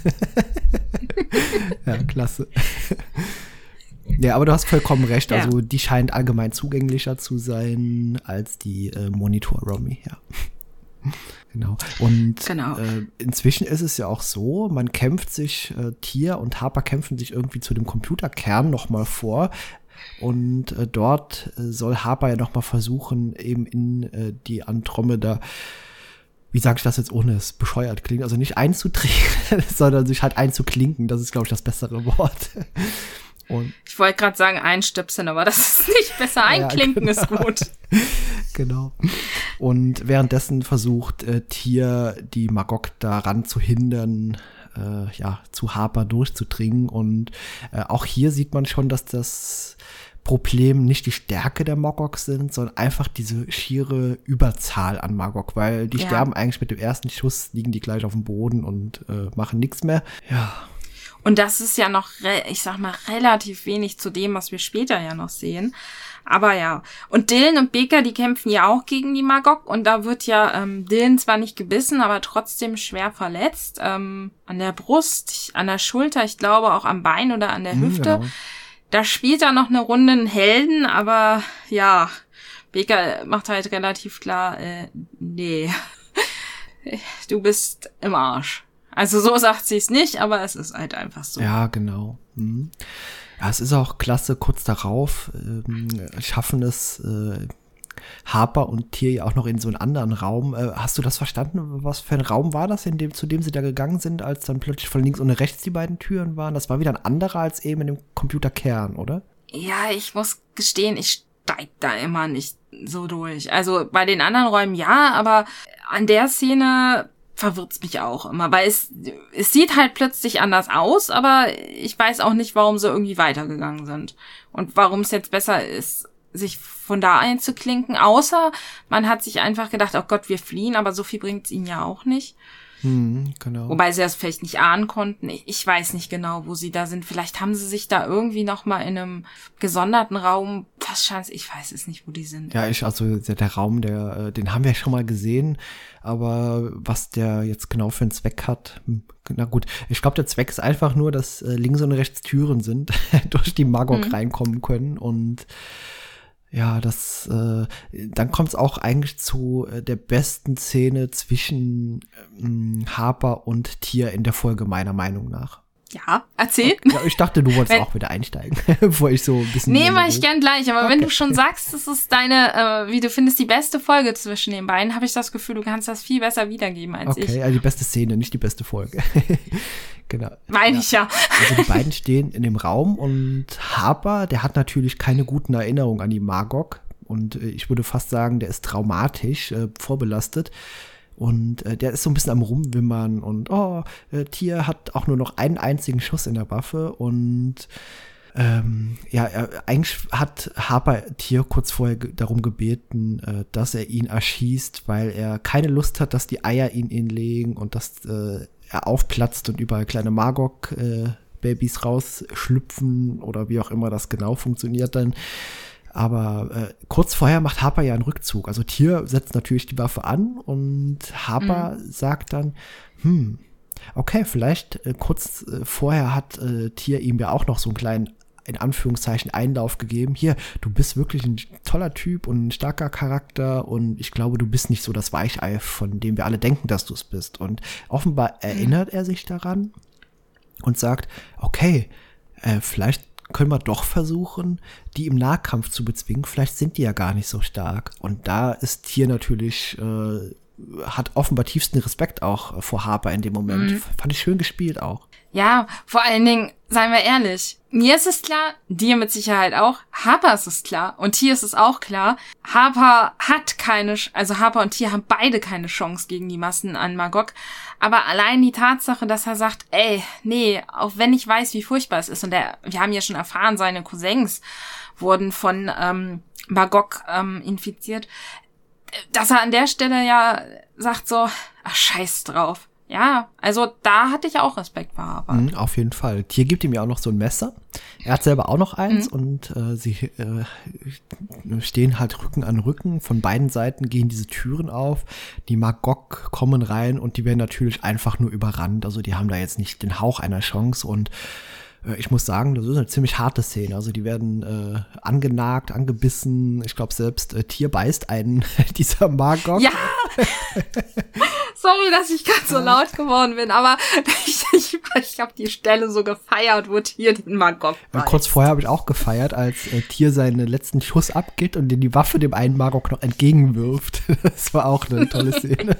Ja, klasse. Ja, aber du hast vollkommen recht. Ja. Also die scheint allgemein zugänglicher zu sein als die äh, Monitor-Romy, ja. Genau. Und genau. Äh, inzwischen ist es ja auch so, man kämpft sich, äh, Tier und Harper kämpfen sich irgendwie zu dem Computerkern nochmal vor. Und äh, dort äh, soll Harper ja nochmal versuchen, eben in äh, die Andromeda, wie sage ich das jetzt, ohne es bescheuert klingt, also nicht einzutreten, sondern sich halt einzuklinken. Das ist, glaube ich, das bessere Wort. Und ich wollte gerade sagen einstöpseln, aber das ist nicht besser. Einklinken ja, genau. Ist gut. Genau. Und währenddessen versucht äh, Tier die Magog daran zu hindern, äh, ja, zu Harper durchzudringen. Und äh, auch hier sieht man schon, dass das Problem nicht die Stärke der Magog sind, sondern einfach diese schiere Überzahl an Magog, weil die ja. sterben eigentlich mit dem ersten Schuss, liegen die gleich auf dem Boden und äh, machen nichts mehr. Ja. Und das ist ja noch, ich sag mal, relativ wenig zu dem, was wir später ja noch sehen. Aber ja. Und Dylan und Baker, die kämpfen ja auch gegen die Magog. Und da wird ja ähm, Dylan zwar nicht gebissen, aber trotzdem schwer verletzt. Ähm, an der Brust, an der Schulter, ich glaube auch am Bein oder an der mhm, Hüfte. Genau. Da spielt er noch eine Runde einen Helden, aber ja, Baker macht halt relativ klar, äh, nee, du bist im Arsch. Also so sagt sie es nicht, aber es ist halt einfach so. Ja, genau. Mhm. Ja, es ist auch klasse, kurz darauf ähm, schaffen es äh, Harper und Tier ja auch noch in so einen anderen Raum. Äh, hast du das verstanden? Was für ein Raum war das, in dem, zu dem sie da gegangen sind, als dann plötzlich von links und rechts die beiden Türen waren? Das war wieder ein anderer als eben in dem Computerkern, oder? Ja, ich muss gestehen, ich steig da immer nicht so durch. Also bei den anderen Räumen ja, aber an der Szene verwirrt's mich auch immer, weil es, es sieht halt plötzlich anders aus, aber ich weiß auch nicht, warum sie irgendwie weitergegangen sind und warum es jetzt besser ist, sich von da einzuklinken, außer man hat sich einfach gedacht, oh Gott, wir fliehen, aber so viel bringt's ihnen ja auch nicht. Hm, genau. Wobei sie das vielleicht nicht ahnen konnten. Ich, ich weiß nicht genau, wo sie da sind. Vielleicht haben sie sich da irgendwie noch mal in einem gesonderten Raum Das scheint, ich weiß es nicht, wo die sind. Ja, ich, also der, der Raum, der, den haben wir schon mal gesehen, aber was der jetzt genau für einen Zweck hat, na gut, ich glaube, der Zweck ist einfach nur, dass äh, links und rechts Türen sind, durch die Magog mhm. reinkommen können und ja, das, äh, dann kommt es auch eigentlich zu äh, der besten Szene zwischen ähm, Harper und Tyr in der Folge, meiner Meinung nach. Ja, erzähl. Okay. Ja, ich dachte, du wolltest wenn, auch wieder einsteigen, bevor ich so ein bisschen... Nee, mach ich gern gleich, aber okay. wenn du schon sagst, das ist deine, äh, wie du findest, die beste Folge zwischen den beiden, habe ich das Gefühl, du kannst das viel besser wiedergeben als okay, ich. Okay, also die beste Szene, nicht die beste Folge. Genau. Meine ja. ich ja. Also die beiden stehen in dem Raum und Harper, der hat natürlich keine guten Erinnerungen an die Magog und äh, ich würde fast sagen, der ist traumatisch, äh, vorbelastet. Und äh, der ist so ein bisschen am Rumwimmern und oh, äh, Tyr hat auch nur noch einen einzigen Schuss in der Waffe und ähm, ja, er, eigentlich hat Harper Tyr kurz vorher ge- darum gebeten, äh, dass er ihn erschießt, weil er keine Lust hat, dass die Eier in ihn legen und dass äh, er aufplatzt und überall kleine Magog-Babys äh, rausschlüpfen oder wie auch immer das genau funktioniert dann. Aber äh, kurz vorher macht Harper ja einen Rückzug. Also Tyr setzt natürlich die Waffe an und Harper mhm. sagt dann, hm, okay, vielleicht äh, kurz äh, vorher hat äh, Tyr ihm ja auch noch so einen kleinen, in Anführungszeichen, Einlauf gegeben. Hier, du bist wirklich ein toller Typ und ein starker Charakter und ich glaube, du bist nicht so das Weichei, von dem wir alle denken, dass du es bist. Und offenbar mhm. erinnert er sich daran und sagt, okay, äh, vielleicht können wir doch versuchen, die im Nahkampf zu bezwingen. Vielleicht sind die ja gar nicht so stark. Und da ist Tyr natürlich, äh, hat offenbar tiefsten Respekt auch vor Harper in dem Moment. Mhm. Fand ich schön gespielt auch. Ja, vor allen Dingen, seien wir ehrlich, mir ist es klar, dir mit Sicherheit auch, Harper ist es klar und Tyr ist es auch klar. Harper hat keine, also Harper und Tyr haben beide keine Chance gegen die Massen an Magog. Aber allein die Tatsache, dass er sagt, ey, nee, auch wenn ich weiß, wie furchtbar es ist, und er, wir haben ja schon erfahren, seine Cousins wurden von ähm, Magog ähm, infiziert, dass er an der Stelle ja sagt so, ach, scheiß drauf. Ja, also da hatte ich auch Respekt vor Harper. Mhm, auf jeden Fall. Tyr gibt ihm ja auch noch so ein Messer. Er hat selber auch noch eins mhm. und äh, sie äh, stehen halt Rücken an Rücken. Von beiden Seiten gehen diese Türen auf. Die Magog kommen rein und die werden natürlich einfach nur überrannt. Also die haben da jetzt nicht den Hauch einer Chance und äh, ich muss sagen, das ist eine ziemlich harte Szene. Also die werden äh, angenagt, angebissen. Ich glaube selbst äh, Tyr beißt einen dieser Magog. Ja! Sorry, dass ich ganz so laut geworden bin, aber ich, ich, ich habe die Stelle so gefeiert, wo Tyr den Magog beißt. Kurz vorher habe ich auch gefeiert, als äh, Tyr seinen letzten Schuss abgibt und den die Waffe dem einen Magog noch entgegenwirft. Das war auch eine tolle Szene.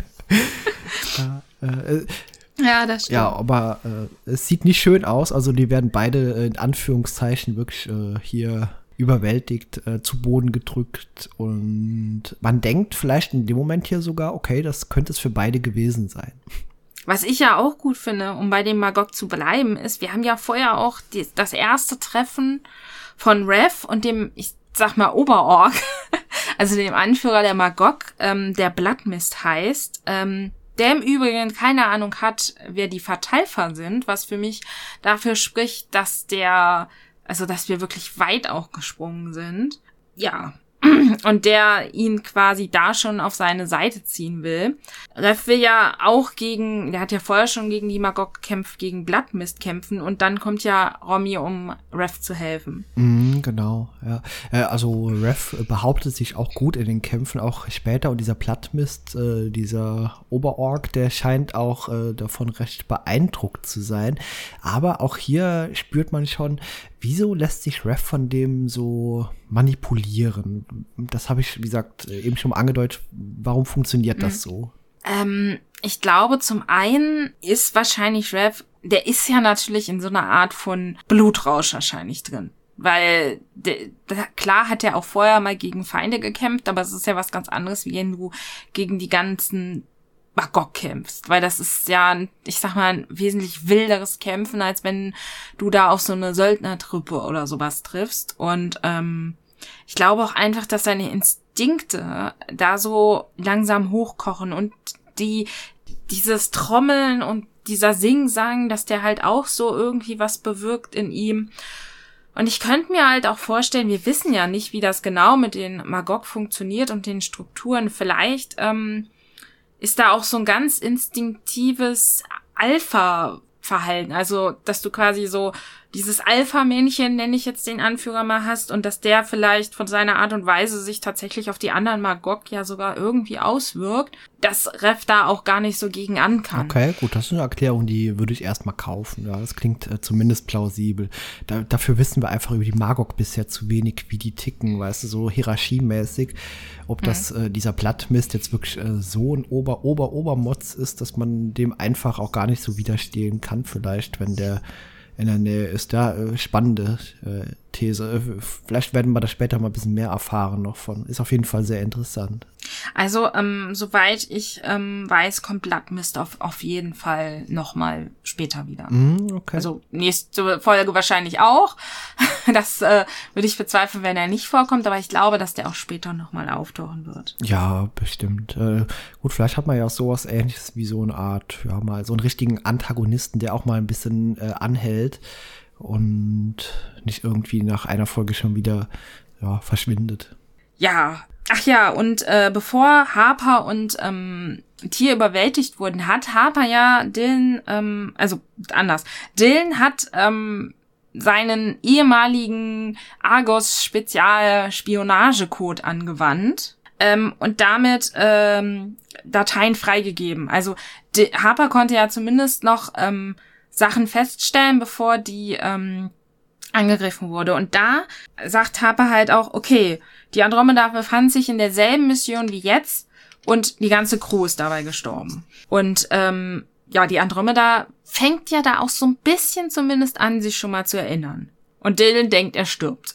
ja, äh, ja, das stimmt. Ja, aber äh, es sieht nicht schön aus. Also die werden beide äh, in Anführungszeichen wirklich äh, hier überwältigt, äh, zu Boden gedrückt und man denkt vielleicht in dem Moment hier sogar, okay, das könnte es für beide gewesen sein. Was ich ja auch gut finde, um bei dem Magog zu bleiben, ist, wir haben ja vorher auch die, das erste Treffen von Rev und dem, ich sag mal, Oberorg, also dem Anführer der Magog, ähm, der Bloodmist heißt, ähm, der im Übrigen keine Ahnung hat, wer die Vertalfer sind, was für mich dafür spricht, dass der Also, dass wir wirklich weit auch gesprungen sind. Ja. Und der ihn quasi da schon auf seine Seite ziehen will. Rev will ja auch gegen, der hat ja vorher schon gegen die Magog gekämpft, gegen Bloodmist kämpfen. Und dann kommt ja Romy, um Rev zu helfen. Mm, genau, ja. Äh, also Rev behauptet sich auch gut in den Kämpfen, auch später. Und dieser Bloodmist, äh, dieser Oberorg, der scheint auch äh, davon recht beeindruckt zu sein. Aber auch hier spürt man schon, wieso lässt sich Rev von dem so manipulieren? Das habe ich, wie gesagt, eben schon mal angedeutet. Warum funktioniert das mhm. so? Ähm, ich glaube, zum einen ist wahrscheinlich Rev, der ist ja natürlich in so einer Art von Blutrausch wahrscheinlich drin. Weil, de, de, klar hat er auch vorher mal gegen Feinde gekämpft, aber es ist ja was ganz anderes, wie wenn du gegen die ganzen Magog kämpfst, weil das ist ja, ich sag mal, ein wesentlich wilderes Kämpfen, als wenn du da auf so eine Söldnertruppe oder sowas triffst. Und ähm, ich glaube auch einfach, dass deine Instinkte da so langsam hochkochen und die dieses Trommeln und dieser Singsang, dass der halt auch so irgendwie was bewirkt in ihm. Und ich könnte mir halt auch vorstellen, wir wissen ja nicht, wie das genau mit den Magog funktioniert und den Strukturen. Vielleicht ähm, ist da auch so ein ganz instinktives Alpha-Verhalten. Also, dass du quasi so dieses Alpha-Männchen, nenne ich jetzt den Anführer mal, hast und dass der vielleicht von seiner Art und Weise sich tatsächlich auf die anderen Magog ja sogar irgendwie auswirkt, dass Rev da auch gar nicht so gegen an kann. Okay, gut, das ist eine Erklärung, die würde ich erstmal kaufen. Ja, das klingt äh, zumindest plausibel. Da, dafür wissen wir einfach über die Magog bisher zu wenig, wie die ticken, weißt du, so hierarchiemäßig. Ob das mhm. äh, dieser Blattmist jetzt wirklich äh, so ein Ober-Ober-Obermotz ist, dass man dem einfach auch gar nicht so widerstehen kann, vielleicht, wenn der in der Nähe ist. Ja, äh, spannende äh, These. Vielleicht werden wir da später mal ein bisschen mehr erfahren noch von. Ist auf jeden Fall sehr interessant. Also, ähm, soweit ich ähm, weiß, kommt Bloodmist auf, auf jeden Fall nochmal später wieder. Mm, okay. Also, nächste Folge wahrscheinlich auch. Das äh, würde ich bezweifeln, wenn er nicht vorkommt, aber ich glaube, dass der auch später nochmal auftauchen wird. Ja, bestimmt. Äh, gut, vielleicht hat man ja auch sowas Ähnliches wie so eine Art, ja, mal so einen richtigen Antagonisten, der auch mal ein bisschen äh, anhält und nicht irgendwie nach einer Folge schon wieder ja, verschwindet. Ja, ach ja, und äh, bevor Harper und ähm, Tier überwältigt wurden, hat Harper ja Dylan, ähm, also anders, Dylan hat ähm, seinen ehemaligen Argos-Spezial-Spionagecode angewandt ähm, und damit ähm, Dateien freigegeben. Also die, Harper konnte ja zumindest noch ähm, Sachen feststellen, bevor die ähm, angegriffen wurde. Und da sagt Harper halt auch, okay, die Andromeda befand sich in derselben Mission wie jetzt und die ganze Crew ist dabei gestorben. Und ähm, ja, die Andromeda fängt ja da auch so ein bisschen zumindest an, sich schon mal zu erinnern. Und Dylan denkt, er stirbt.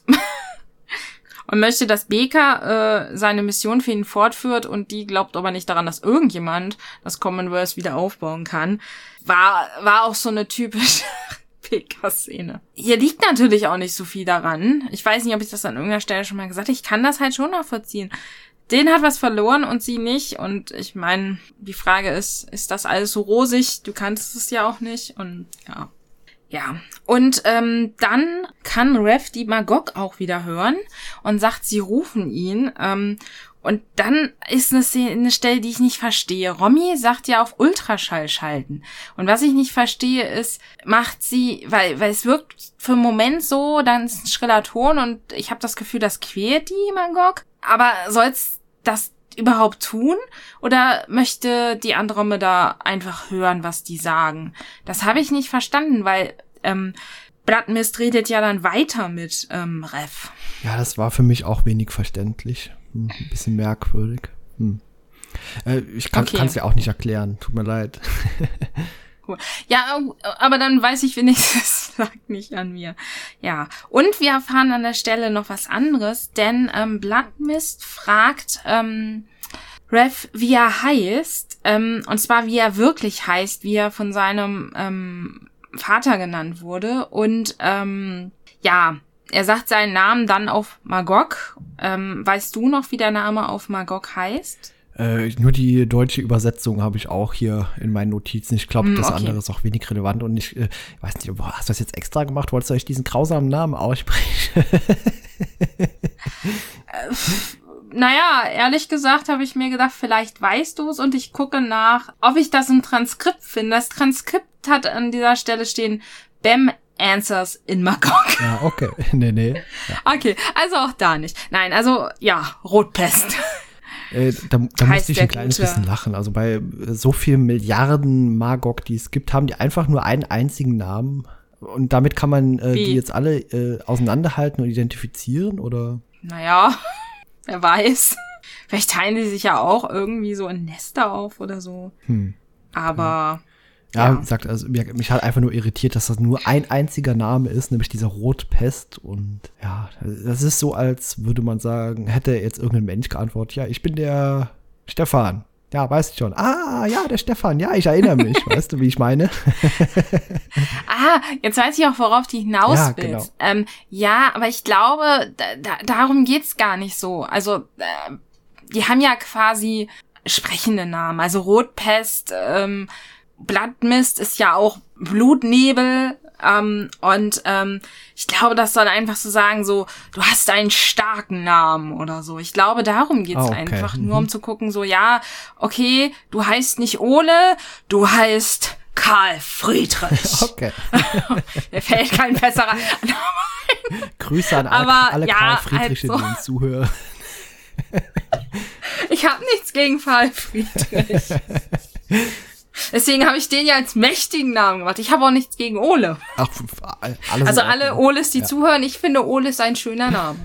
Und möchte, dass Beka äh, seine Mission für ihn fortführt und die glaubt aber nicht daran, dass irgendjemand das Commonwealth wieder aufbauen kann. War, war auch so eine typische Beka-Szene. Hier liegt natürlich auch nicht so viel daran. Ich weiß nicht, ob ich das an irgendeiner Stelle schon mal gesagt habe. Ich kann das halt schon nachvollziehen. Den hat was verloren und sie nicht. Und ich meine, die Frage ist, ist das alles so rosig? Du kannst es ja auch nicht. Und ja. Ja. Und ähm, dann kann Rev die Magog auch wieder hören und sagt, sie rufen ihn. Ähm, und dann ist eine, Szene, eine Stelle, die ich nicht verstehe. Romy sagt ja auf Ultraschall schalten. Und was ich nicht verstehe ist, macht sie, weil weil es wirkt für einen Moment so, dann ist ein schriller Ton und ich habe das Gefühl, das quält die Magog. Aber soll's das überhaupt tun? Oder möchte die Andromeda einfach hören, was die sagen? Das habe ich nicht verstanden, weil ähm, Bloodmist redet ja dann weiter mit ähm, Rev. Ja, das war für mich auch wenig verständlich. Hm, ein bisschen merkwürdig. Hm. Äh, ich kann es okay. ja auch nicht erklären. Tut mir leid. Cool. Ja, aber dann weiß ich wenigstens, es lag nicht an mir. Ja, und wir erfahren an der Stelle noch was anderes, denn ähm, Bloodmist fragt ähm, Rev, wie er heißt, ähm, und zwar wie er wirklich heißt, wie er von seinem ähm, Vater genannt wurde. Und ähm, ja, er sagt seinen Namen dann auf Magog. Ähm, weißt du noch, wie der Name auf Magog heißt? Äh, nur die deutsche Übersetzung habe ich auch hier in meinen Notizen. Ich glaube, mm, das okay. andere ist auch wenig relevant. Und ich äh, weiß nicht, boah, hast du das jetzt extra gemacht? Wolltest du euch diesen grausamen Namen aussprechen? äh, naja, ehrlich gesagt habe ich mir gedacht, vielleicht weißt du es. Und ich gucke nach, ob ich das im Transkript finde. Das Transkript hat an dieser Stelle stehen, Bem Answers in Magog. Ja, okay. Nee, nee. Ja. Okay, also auch da nicht. Nein, also, ja, Rotpest. Äh, da da musste ich ein kleines Gute. bisschen lachen. Also bei so vielen Milliarden Magog, die es gibt, haben die einfach nur einen einzigen Namen. Und damit kann man äh, die jetzt alle äh, auseinanderhalten und identifizieren, oder? Naja, wer weiß. Vielleicht teilen die sich ja auch irgendwie so in Nester auf oder so. Hm. Aber... Ja, ja, sagt, also mich hat einfach nur irritiert, dass das nur ein einziger Name ist, nämlich dieser Rotpest. Und ja, das ist so, als würde man sagen, hätte jetzt irgendein Mensch geantwortet, ja, ich bin der Stefan. Ja, weißt du schon. Ah, ja, der Stefan. Ja, ich erinnere mich. Weißt du, wie ich meine? Ah, jetzt weiß ich auch, worauf die hinaus ja, willst. genau. Ähm, ja, aber ich glaube, da, da, darum geht's gar nicht so. Also, äh, die haben ja quasi sprechende Namen. Also Rotpest, ähm, Bloodmist ist ja auch Blutnebel. Ähm, und ähm, ich glaube, das soll einfach so sagen, so, du hast einen starken Namen oder so. Ich glaube, darum geht's oh, okay. einfach. Mhm. Nur um zu gucken, so, ja, okay, du heißt nicht Ole, du heißt Karl Friedrich. Okay. Mir fällt kein besserer Name ein. Grüße an alle, Aber, alle ja, Karl Friedriche, halt so. die uns zuhören. Ich habe nichts gegen Karl Friedrich. Deswegen habe ich den ja als mächtigen Namen gemacht. Ich habe auch nichts gegen Ole. Ach, alles also alle Oles, die ja. zuhören, ich finde, Ole ist ein schöner Name.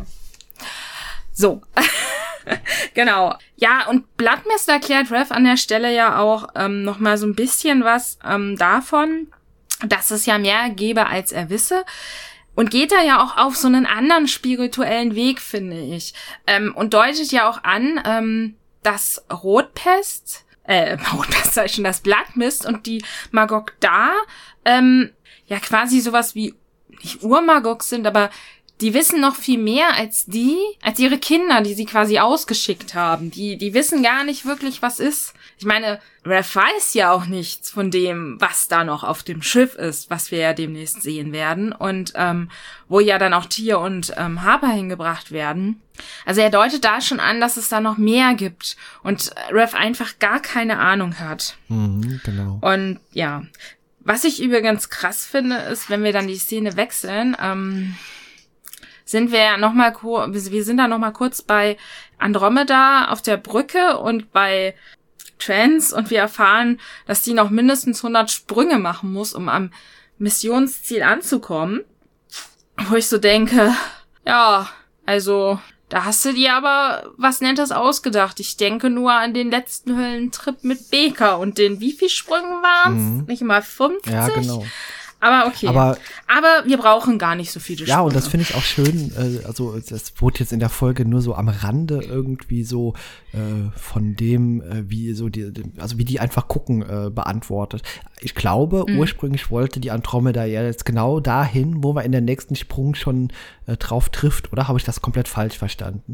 So. Genau. Ja, und Bloodmist erklärt Rev an der Stelle ja auch ähm, noch mal so ein bisschen was ähm, davon, dass es ja mehr gäbe, als er wisse. Und geht da ja auch auf so einen anderen spirituellen Weg, finde ich. Ähm, und deutet ja auch an, ähm, dass Rotpest, äh, Rotpest sei schon, das Bloodmist und die Magog da, ähm, ja quasi sowas wie, nicht Ur-Magog sind, aber die wissen noch viel mehr als die, als ihre Kinder, die sie quasi ausgeschickt haben. Die, die wissen gar nicht wirklich, was ist. Ich meine, Rev weiß ja auch nichts von dem, was da noch auf dem Schiff ist, was wir ja demnächst sehen werden. Und ähm, wo ja dann auch Tyr und ähm, Harper hingebracht werden. Also er deutet da schon an, dass es da noch mehr gibt. Und Rev einfach gar keine Ahnung hat. Mhm, genau. Und ja, was ich übrigens krass finde, ist, wenn wir dann die Szene wechseln, ähm, sind wir noch mal kurz, wir sind da noch mal kurz bei Andromeda auf der Brücke und bei Trans und wir erfahren, dass die noch mindestens hundert Sprünge machen muss, um am Missionsziel anzukommen. Wo ich so denke, ja, also da hast du dir aber was Nettes ausgedacht. Ich denke nur an den letzten Höllentrip mit Baker und den, wie viel Sprüngen waren's? Mhm. Nicht mal fünfzig? Ja, genau. Aber okay. Aber, Aber wir brauchen gar nicht so viele Sprünge. Ja, und das finde ich auch schön. Äh, also das wurde jetzt in der Folge nur so am Rande irgendwie so äh, von dem, äh, wie so die, also wie die einfach gucken, äh, beantwortet. Ich glaube, mhm. ursprünglich wollte die Andromeda ja jetzt genau dahin, wo man in der nächsten Sprung schon äh, drauf trifft. Oder habe ich das komplett falsch verstanden?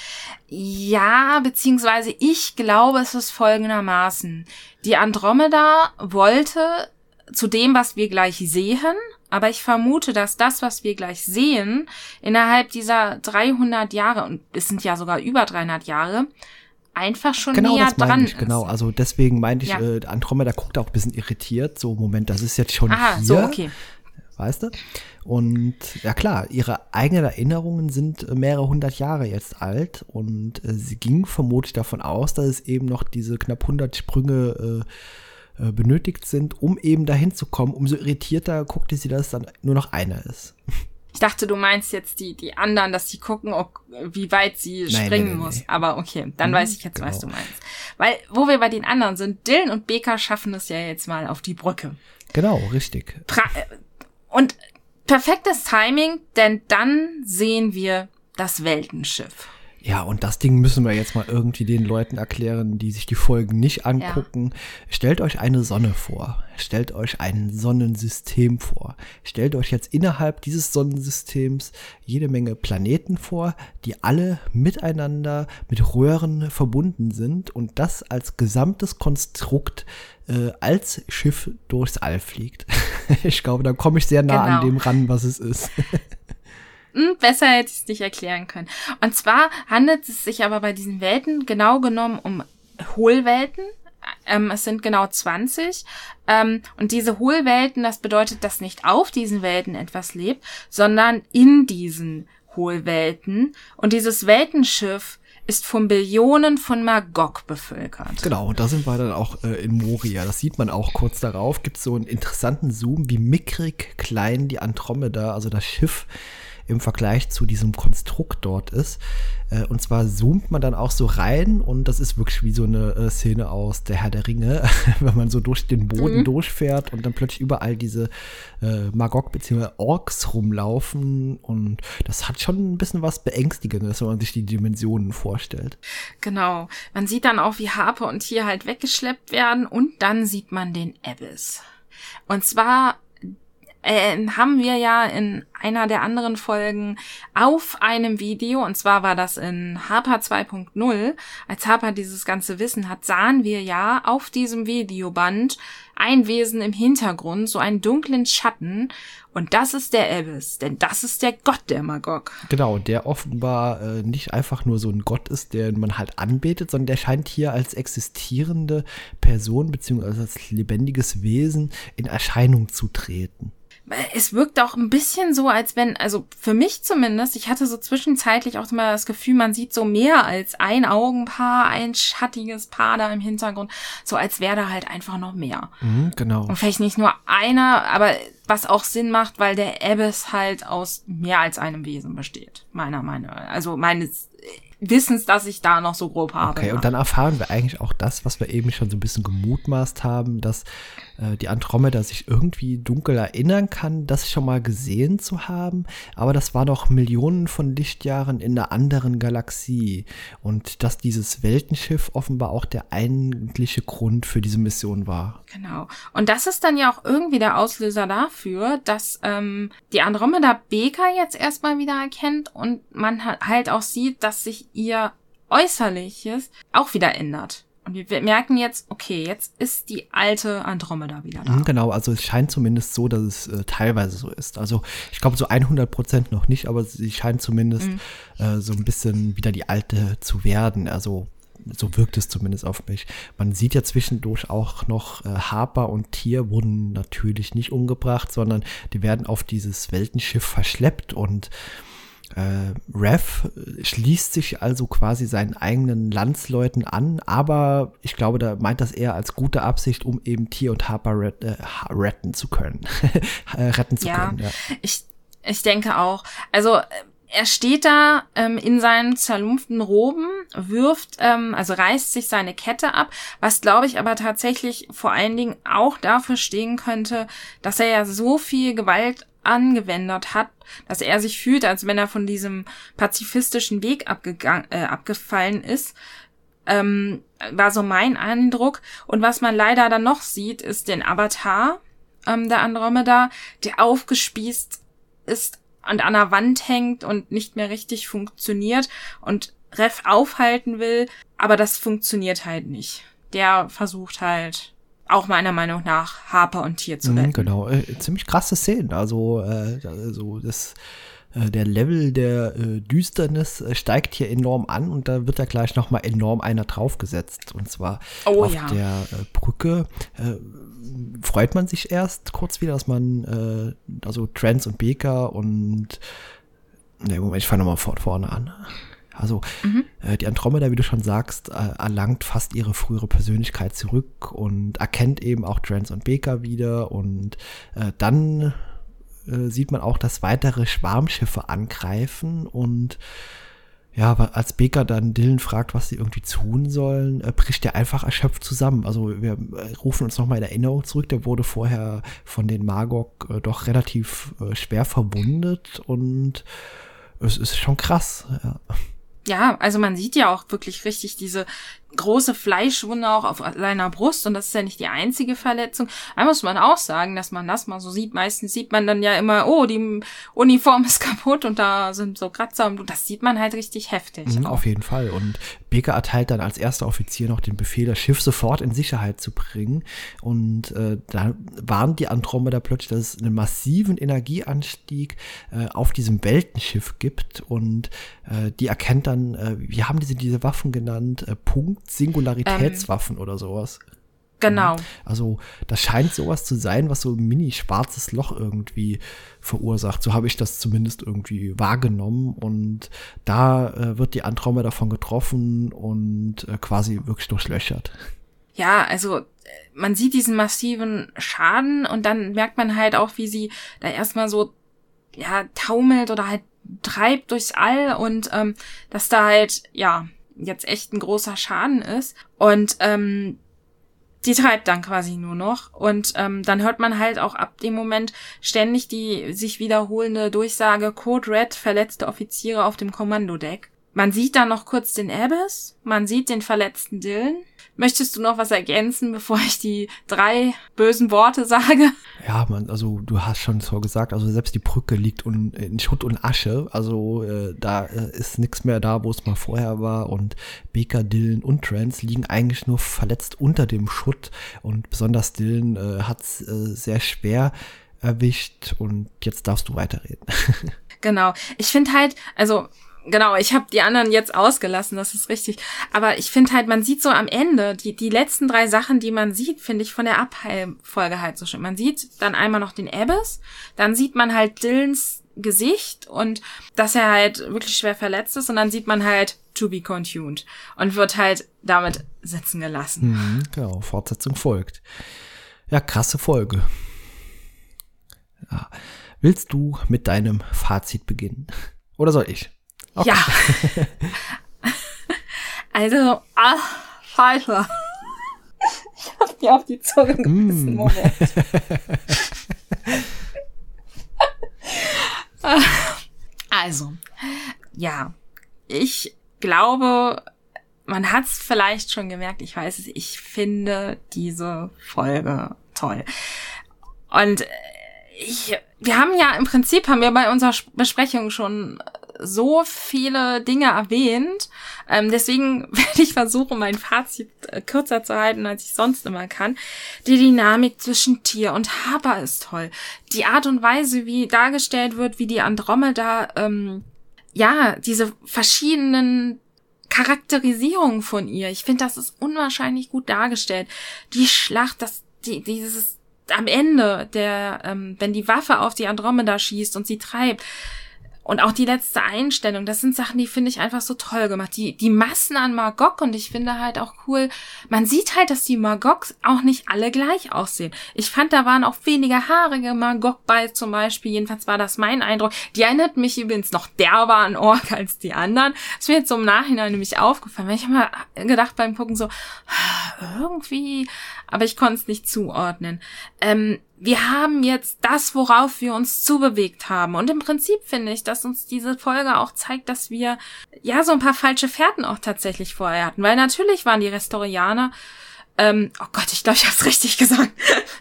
Ja, beziehungsweise ich glaube, es ist folgendermaßen. Die Andromeda wollte zu dem, was wir gleich sehen, aber ich vermute, dass das, was wir gleich sehen, innerhalb dieser dreihundert Jahre, und es sind ja sogar über dreihundert Jahre, einfach schon genau, näher das meine dran ich, ist. Genau, also deswegen meinte ich, ja. äh, Andromeda guckt auch ein bisschen irritiert, so Moment, das ist jetzt schon Aha, hier, so, okay. Weißt du? Und ja klar, ihre eigenen Erinnerungen sind mehrere hundert Jahre jetzt alt und äh, sie ging vermutlich davon aus, dass es eben noch diese knapp hundert Sprünge äh, benötigt sind, um eben dahin zu kommen. Umso irritierter guckte sie, dass es dann nur noch einer ist. Ich dachte, du meinst jetzt die die anderen, dass die gucken, ob, wie weit sie nein, springen nein, nein, muss. nein. Aber okay, dann hm, weiß ich jetzt, genau. was du meinst. Weil, wo wir bei den anderen sind, Dylan und Baker schaffen es ja jetzt mal auf die Brücke. Genau, richtig. Pra- und perfektes Timing, denn dann sehen wir das Weltenschiff. Ja, und das Ding müssen wir jetzt mal irgendwie den Leuten erklären, die sich die Folgen nicht angucken. Ja. Stellt euch eine Sonne vor. Stellt euch ein Sonnensystem vor. Stellt euch jetzt innerhalb dieses Sonnensystems jede Menge Planeten vor, die alle miteinander mit Röhren verbunden sind und das als gesamtes Konstrukt äh, als Schiff durchs All fliegt. Ich glaube, da komme ich sehr nah genau. an dem ran, was es ist. Besser hätte ich es nicht erklären können. Und zwar handelt es sich aber bei diesen Welten genau genommen um Hohlwelten. Ähm, es sind genau zwanzig. Ähm, und diese Hohlwelten, das bedeutet, dass nicht auf diesen Welten etwas lebt, sondern in diesen Hohlwelten. Und dieses Weltenschiff ist von Billionen von Magog bevölkert. Genau, und da sind wir dann auch äh, in Moria. Das sieht man auch kurz darauf. Gibt es so einen interessanten Zoom, wie mickrig klein die Andromeda, also das Schiff, im Vergleich zu diesem Konstrukt dort ist. Äh, und zwar zoomt man dann auch so rein und das ist wirklich wie so eine äh, Szene aus Der Herr der Ringe, wenn man so durch den Boden mhm. durchfährt und dann plötzlich überall diese äh, Magog bzw. Orks rumlaufen und das hat schon ein bisschen was Beängstigendes, wenn man sich die Dimensionen vorstellt. Genau. Man sieht dann auch, wie Harper und Tyr halt weggeschleppt werden und dann sieht man den Abyss. Und zwar Äh, haben wir ja in einer der anderen Folgen auf einem Video, und zwar war das in Harper zwei Punkt null, als Harper dieses ganze Wissen hat, sahen wir ja auf diesem Videoband ein Wesen im Hintergrund, so einen dunklen Schatten, und das ist der Abyss, denn das ist der Gott der Magog. Genau, der offenbar äh, nicht einfach nur so ein Gott ist, den man halt anbetet, sondern der scheint hier als existierende Person beziehungsweise als lebendiges Wesen in Erscheinung zu treten. Es wirkt auch ein bisschen so, als wenn, also für mich zumindest, ich hatte so zwischenzeitlich auch immer das Gefühl, man sieht so mehr als ein Augenpaar, ein schattiges Paar da im Hintergrund, so als wäre da halt einfach noch mehr. Mhm, genau. Und vielleicht nicht nur einer, aber was auch Sinn macht, weil der Abyss halt aus mehr als einem Wesen besteht, meiner Meinung nach. Also meines Wissens, dass ich da noch so grob habe. Okay, ja. Und dann erfahren wir eigentlich auch das, was wir eben schon so ein bisschen gemutmaßt haben, dass äh, die Andromeda sich irgendwie dunkel erinnern kann, das schon mal gesehen zu haben, aber das war doch Millionen von Lichtjahren in einer anderen Galaxie und dass dieses Weltenschiff offenbar auch der eigentliche Grund für diese Mission war. Genau. Und das ist dann ja auch irgendwie der Auslöser dafür, dass ähm, die Andromeda Beka jetzt erstmal wieder erkennt und man halt auch sieht, dass sich ihr Äußerliches auch wieder ändert. Und wir merken jetzt, okay, jetzt ist die alte Andromeda wieder da. Genau, also es scheint zumindest so, dass es äh, teilweise so ist. Also ich glaube so hundert Prozent noch nicht, aber sie scheint zumindest mhm. äh, so ein bisschen wieder die alte zu werden. Also so wirkt es zumindest auf mich. Man sieht ja zwischendurch auch noch, äh, Harper und Tyr wurden natürlich nicht umgebracht, sondern die werden auf dieses Weltenschiff verschleppt und Äh, Rev schließt sich also quasi seinen eigenen Landsleuten an, aber ich glaube, da meint das eher als gute Absicht, um eben Tyr und Harper ret, äh, retten zu können. retten zu ja, können, ja. Ich, ich denke auch. Also er steht da ähm, in seinen zerlumpften Roben, wirft, ähm, also reißt sich seine Kette ab, was glaube ich aber tatsächlich vor allen Dingen auch dafür stehen könnte, dass er ja so viel Gewalt angewendet hat, dass er sich fühlt, als wenn er von diesem pazifistischen Weg abgegangen, äh, abgefallen ist, ähm, war so mein Eindruck. Und was man leider dann noch sieht, ist den Avatar ähm, der Andromeda, der aufgespießt ist und an der Wand hängt und nicht mehr richtig funktioniert und Rev aufhalten will, aber das funktioniert halt nicht. Der versucht halt auch meiner Meinung nach Harper und Tyr zu retten. Genau, äh, ziemlich krasse Szenen. Also, äh, also das, äh, der Level der äh, Düsternis äh, steigt hier enorm an und da wird da gleich nochmal enorm einer draufgesetzt. Und zwar oh, auf ja. der äh, Brücke äh, freut man sich erst kurz wieder, dass man, äh, also Trance und Beka und, ne, Moment, ich fange nochmal von vorne an. Also mhm. äh, die Andromeda, wie du schon sagst, äh, erlangt fast ihre frühere Persönlichkeit zurück und erkennt eben auch Trance und Beka wieder und äh, dann äh, sieht man auch, dass weitere Schwarmschiffe angreifen und ja, als Beka dann Dylan fragt, was sie irgendwie tun sollen, äh, bricht er einfach erschöpft zusammen. Also wir äh, rufen uns nochmal in Erinnerung zurück, der wurde vorher von den Magog äh, doch relativ äh, schwer verwundet und es ist schon krass, ja. Ja, also man sieht ja auch wirklich richtig diese große Fleischwunde auch auf seiner Brust und das ist ja nicht die einzige Verletzung. Da muss man auch sagen, dass man das mal so sieht. Meistens sieht man dann ja immer, oh, die Uniform ist kaputt und da sind so Kratzer und das sieht man halt richtig heftig. Mhm, auf jeden Fall. Und Beka erteilt dann als erster Offizier noch den Befehl, das Schiff sofort in Sicherheit zu bringen. Und äh, da warnt die Andromeda plötzlich, dass es einen massiven Energieanstieg äh, auf diesem Weltenschiff gibt und äh, die erkennt dann, äh, wie haben diese diese Waffen genannt? Äh, Punkt Singularitätswaffen ähm, oder sowas. Genau. Also das scheint sowas zu sein, was so ein mini-schwarzes Loch irgendwie verursacht. So habe ich das zumindest irgendwie wahrgenommen. Und da äh, wird die Andromeda davon getroffen und äh, quasi wirklich durchlöchert. Ja, also man sieht diesen massiven Schaden und dann merkt man halt auch, wie sie da erstmal so ja taumelt oder halt treibt durchs All und ähm, dass da halt, ja, jetzt echt ein großer Schaden ist und ähm, die treibt dann quasi nur noch und ähm, dann hört man halt auch ab dem Moment ständig die sich wiederholende Durchsage Code Red, verletzte Offiziere auf dem Kommandodeck. Man sieht dann noch kurz den Abyss, man sieht den verletzten Dylan, Möchtest du noch was ergänzen, bevor ich die drei bösen Worte sage? Ja, man, also du hast schon so gesagt, also selbst die Brücke liegt un, in Schutt und Asche, also äh, da äh, ist nichts mehr da, wo es mal vorher war und Baker, Dylan und Trance liegen eigentlich nur verletzt unter dem Schutt und besonders Dylan äh, hat es äh, sehr schwer erwischt und jetzt darfst du weiterreden. Genau, ich finde halt, also genau, ich habe die anderen jetzt ausgelassen, das ist richtig. Aber ich finde halt, man sieht so am Ende, die die letzten drei Sachen, die man sieht, finde ich von der Abheilfolge halt so schön. Man sieht dann einmal noch den Abbas, dann sieht man halt Dylans Gesicht und dass er halt wirklich schwer verletzt ist und dann sieht man halt to be continued und wird halt damit sitzen gelassen. Mhm, genau, Fortsetzung folgt. Ja, krasse Folge. Ja. Willst du mit deinem Fazit beginnen? Oder soll ich? Okay. Ja. Also, ach, scheiße. Ich hab dir auf die Zunge gebissen, mm. Moment. Also, ja, ich glaube, man hat es vielleicht schon gemerkt, ich weiß es, ich finde diese Folge toll. Und ich, wir haben ja im Prinzip, haben wir bei unserer Besprechung schon so viele Dinge erwähnt. Ähm, deswegen werde ich versuchen, mein Fazit äh, kürzer zu halten, als ich sonst immer kann. Die Dynamik zwischen Tyr und Harper ist toll. Die Art und Weise, wie dargestellt wird, wie die Andromeda, ähm, ja, diese verschiedenen Charakterisierungen von ihr. Ich finde, das ist unwahrscheinlich gut dargestellt. Die Schlacht, das, die, dieses am Ende, der, ähm, wenn die Waffe auf die Andromeda schießt und sie treibt, und auch die letzte Einstellung, das sind Sachen, die finde ich einfach so toll gemacht. Die die Massen an Magog und ich finde halt auch cool, man sieht halt, dass die Magogs auch nicht alle gleich aussehen. Ich fand, da waren auch weniger haarige Magog bei zum Beispiel, jedenfalls war das mein Eindruck. Die erinnert mich übrigens noch derber an Ork als die anderen. Das ist mir jetzt so im Nachhinein nämlich aufgefallen, weil ich habe mal gedacht beim Gucken so, irgendwie, aber ich konnte es nicht zuordnen. Ähm, Wir haben jetzt das, worauf wir uns zubewegt haben. Und im Prinzip finde ich, dass uns diese Folge auch zeigt, dass wir ja so ein paar falsche Fährten auch tatsächlich vorher hatten. Weil natürlich waren die Restorianer, ähm, oh Gott, ich glaube, ich habe es richtig gesagt,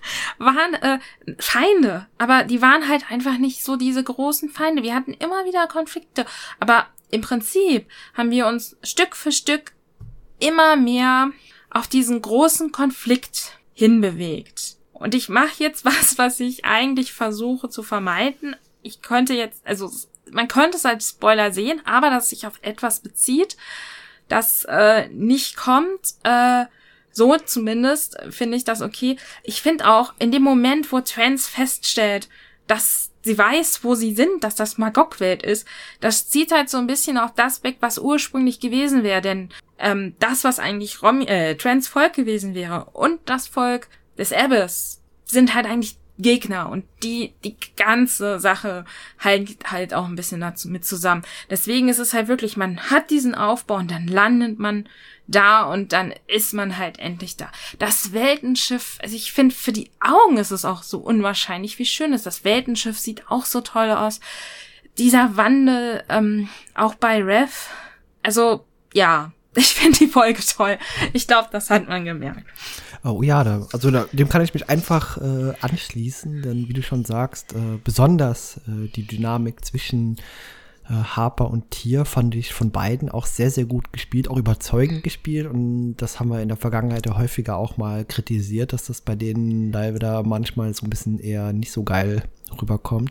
waren äh, Feinde. Aber die waren halt einfach nicht so diese großen Feinde. Wir hatten immer wieder Konflikte. Aber im Prinzip haben wir uns Stück für Stück immer mehr auf diesen großen Konflikt hinbewegt. Und ich mache jetzt was, was ich eigentlich versuche zu vermeiden. Ich könnte jetzt, also man könnte es als Spoiler sehen, aber dass sich auf etwas bezieht, das äh, nicht kommt, äh, so zumindest finde ich das okay. Ich finde auch, in dem Moment, wo Trance feststellt, dass sie weiß, wo sie sind, dass das Magog-Welt ist, das zieht halt so ein bisschen auf das weg, was ursprünglich gewesen wäre. Denn ähm, das, was eigentlich Rom äh, Trance Volk gewesen wäre und das Volk des Abbas sind halt eigentlich Gegner und die die ganze Sache halt halt auch ein bisschen dazu mit zusammen. Deswegen ist es halt wirklich, man hat diesen Aufbau und dann landet man da und dann ist man halt endlich da. Das Weltenschiff, also ich finde, für die Augen ist es auch so unwahrscheinlich, wie schön ist das Weltenschiff, sieht auch so toll aus. Dieser Wandel, ähm, auch bei Rev, also ja, ich finde die Folge toll. Ich glaube, das hat man gemerkt. Oh ja, da, also da, dem kann ich mich einfach äh, anschließen, denn wie du schon sagst, äh, besonders äh, die Dynamik zwischen äh, Harper und Tyr fand ich von beiden auch sehr, sehr gut gespielt, auch überzeugend gespielt und das haben wir in der Vergangenheit ja häufiger auch mal kritisiert, dass das bei denen leider manchmal so ein bisschen eher nicht so geil rüberkommt.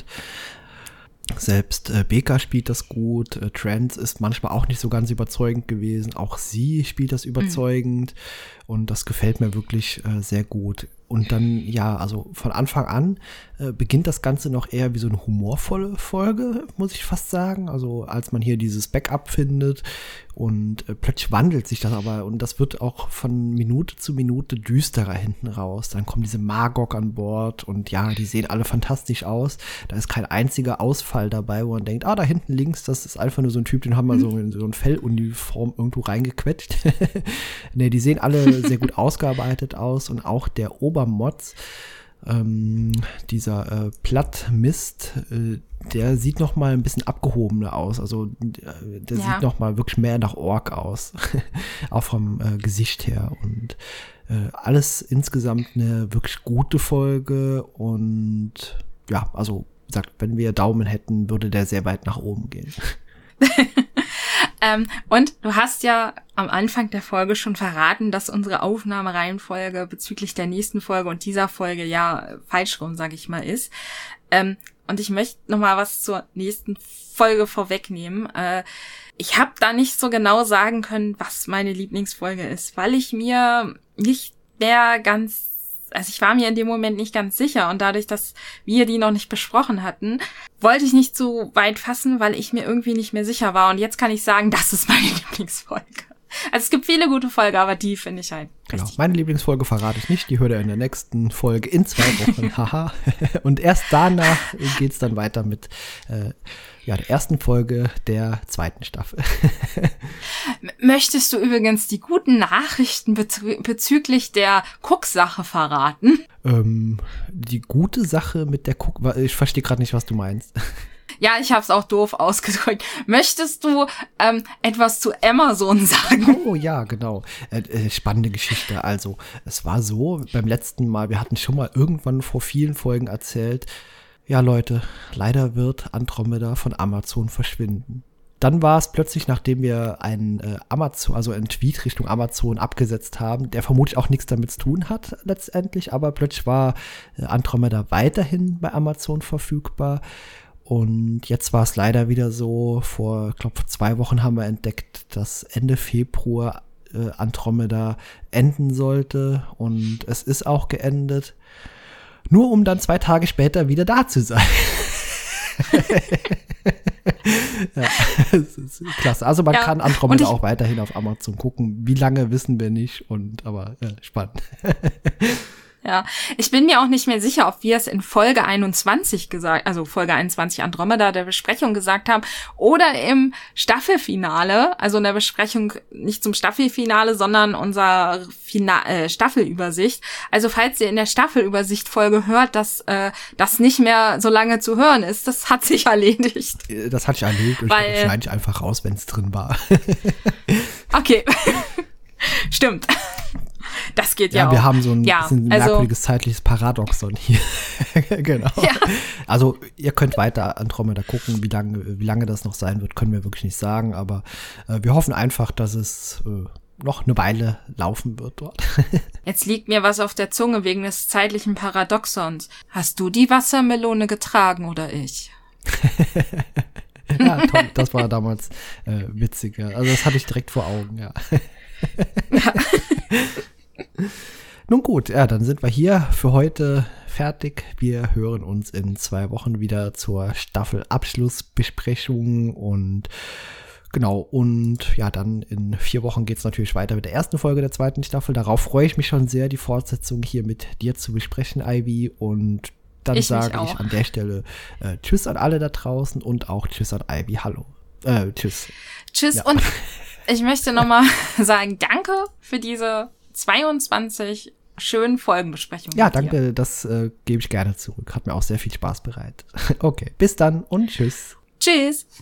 Selbst äh, Baker spielt das gut, äh, Trance ist manchmal auch nicht so ganz überzeugend gewesen, auch sie spielt das überzeugend mhm. und das gefällt mir wirklich äh, sehr gut. Und dann, ja, also von Anfang an äh, beginnt das Ganze noch eher wie so eine humorvolle Folge, muss ich fast sagen. Also als man hier dieses Backup findet und äh, plötzlich wandelt sich das aber und das wird auch von Minute zu Minute düsterer hinten raus. Dann kommen diese Magog an Bord und ja, die sehen alle fantastisch aus. Da ist kein einziger Ausfall dabei, wo man denkt, ah, da hinten links, das ist einfach nur so ein Typ, den haben wir mhm. so in so eine Felluniform irgendwo reingequetscht. Nee, die sehen alle sehr gut ausgearbeitet aus und auch der Obermods, Ähm, dieser äh, Plattmist, äh, der sieht noch mal ein bisschen abgehobener aus. Also äh, der Ja. sieht noch mal wirklich mehr nach Ork aus. Auch vom äh, Gesicht her. Und äh, alles insgesamt eine wirklich gute Folge. Und ja, also wie gesagt, wenn wir Daumen hätten, würde der sehr weit nach oben gehen. Ähm, und du hast ja am Anfang der Folge schon verraten, dass unsere Aufnahmereihenfolge bezüglich der nächsten Folge und dieser Folge ja falsch rum, sag ich mal, ist. Ähm, und ich möchte noch mal was zur nächsten Folge vorwegnehmen. Äh, ich habe da nicht so genau sagen können, was meine Lieblingsfolge ist, weil ich mir nicht mehr ganz Also ich war mir in dem Moment nicht ganz sicher und dadurch, dass wir die noch nicht besprochen hatten, wollte ich nicht so weit fassen, weil ich mir irgendwie nicht mehr sicher war. Und jetzt kann ich sagen, das ist meine Lieblingsfolge. Also es gibt viele gute Folgen, aber die finde ich halt Genau. richtig. Meine Lieblingsfolge verrate ich nicht, die hört ihr in der nächsten Folge in zwei Wochen. Haha. Und erst danach geht's dann weiter mit äh, ja, der ersten Folge der zweiten Staffel. M- Möchtest du übrigens die guten Nachrichten bezü- bezüglich der Cook-Sache verraten? ähm, die gute Sache mit der Cook, ich verstehe gerade nicht, was du meinst. Ja, ich habe es auch doof ausgedrückt. Möchtest du ähm, etwas zu Amazon sagen? Oh ja, genau. Äh, äh, spannende Geschichte. Also, es war so, beim letzten Mal, wir hatten schon mal irgendwann vor vielen Folgen erzählt, ja Leute, leider wird Andromeda von Amazon verschwinden. Dann war es plötzlich, nachdem wir einen äh, Amazon, also einen Tweet Richtung Amazon abgesetzt haben, der vermutlich auch nichts damit zu tun hat letztendlich, aber plötzlich war äh, Andromeda weiterhin bei Amazon verfügbar. Und jetzt war es leider wieder so, vor, ich glaube, vor zwei Wochen haben wir entdeckt, dass Ende Februar äh, Andromeda enden sollte. Und es ist auch geendet. Nur um dann zwei Tage später wieder da zu sein. Ja, das ist klasse. Also man Ja, kann Andromeda und ich- auch weiterhin auf Amazon gucken. Wie lange, wissen wir nicht. Und aber ja, spannend. Ja, ich bin mir auch nicht mehr sicher, ob wir es in Folge einundzwanzig gesagt, also Folge einundzwanzig Andromeda der Besprechung gesagt haben oder im Staffelfinale, also in der Besprechung nicht zum Staffelfinale, sondern unser Fina- äh, Staffelübersicht. Also falls ihr in der Staffelübersicht Folge hört, dass äh, das nicht mehr so lange zu hören ist, das hat sich erledigt. Das hatte ich erlebt und Weil- ich schneide ich einfach raus, wenn es drin war. Okay, stimmt. Das geht ja, Ja, auch. wir haben so ein Ja, bisschen also- merkwürdiges zeitliches Paradoxon hier. Genau. Ja. Also ihr könnt weiter Andromeda gucken, wie lange, wie lange das noch sein wird, können wir wirklich nicht sagen, aber äh, wir hoffen einfach, dass es äh, noch eine Weile laufen wird dort. Jetzt liegt mir was auf der Zunge wegen des zeitlichen Paradoxons. Hast du die Wassermelone getragen oder ich? Ja, toll, das war damals äh, witziger. Also das hatte ich direkt vor Augen, ja. Nun gut, ja, dann sind wir hier für heute fertig. Wir hören uns in zwei Wochen wieder zur Staffelabschlussbesprechung und genau, und ja, dann in vier Wochen geht's natürlich weiter mit der ersten Folge der zweiten Staffel. Darauf freue ich mich schon sehr, die Fortsetzung hier mit dir zu besprechen, Ivy. Und dann Ich mich sage ich auch. an der Stelle äh, Tschüss an alle da draußen und auch Tschüss an Ivy. Hallo. Äh, tschüss. Tschüss Ja. und ich möchte nochmal sagen, danke für diese zweiundzwanzig schönen Folgenbesprechungen. Ja, mit dir. danke, das äh, gebe ich gerne zurück. Hat mir auch sehr viel Spaß bereitet. Okay, bis dann und tschüss. Tschüss.